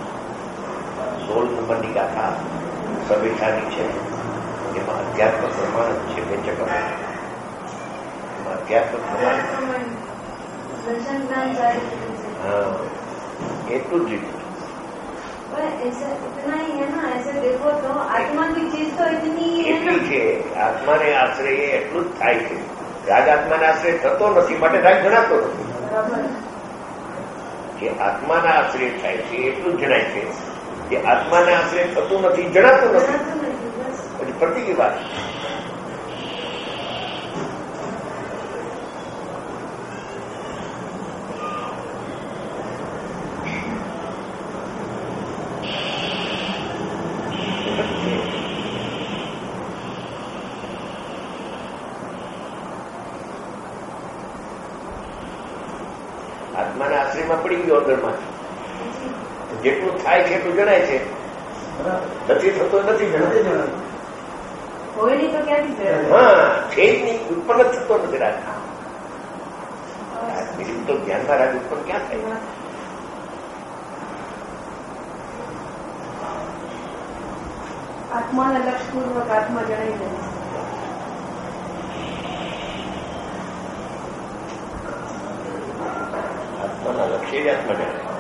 16 નંબરની ગાથા સર્વેક્ષાની છે, એમાં અધ્યાત્મ પ્રમાણ જ છે, બે ચક્ર એમાં અધ્યાત્મ પ્રમાણ. હા, એટલું જ રીતું. ऐसा इतना ही है ना, ऐसे देखो तो आत्मा की चीज तो इतनी ही है એટલી છે. આત્માને આશ્રય એટલું જ થાય છે. રાગ આત્માને આશ્રય થતો નથી, માટે રાગ જણાતો નથી. જે આત્માના આશ્રય થાય છે એટલું જ જણાય છે. જે આત્માના આશ્રય થતું નથી, જણાતું નથી, પછી પડતી ગઈ વાત. આત્માના આશ્રયમાં પડી ગયો અંદરમાં, જેટલું થાય છે એટલું જણાય છે, નથી થતો નથી જણાય. હોય નહીં તો ક્યાંથી છે? હા, છે જ નહીં, ઉત્પન્ન જ થતો નથી રાગ. બીજું તો ધ્યાનમાં રાગ ઉત્પન્ન ક્યાં થાય? આત્માને લક્ષપૂર્વક આત્મા જણાઈ જાય. આત્માના લક્ષ્ય જ આત્મા જણાય.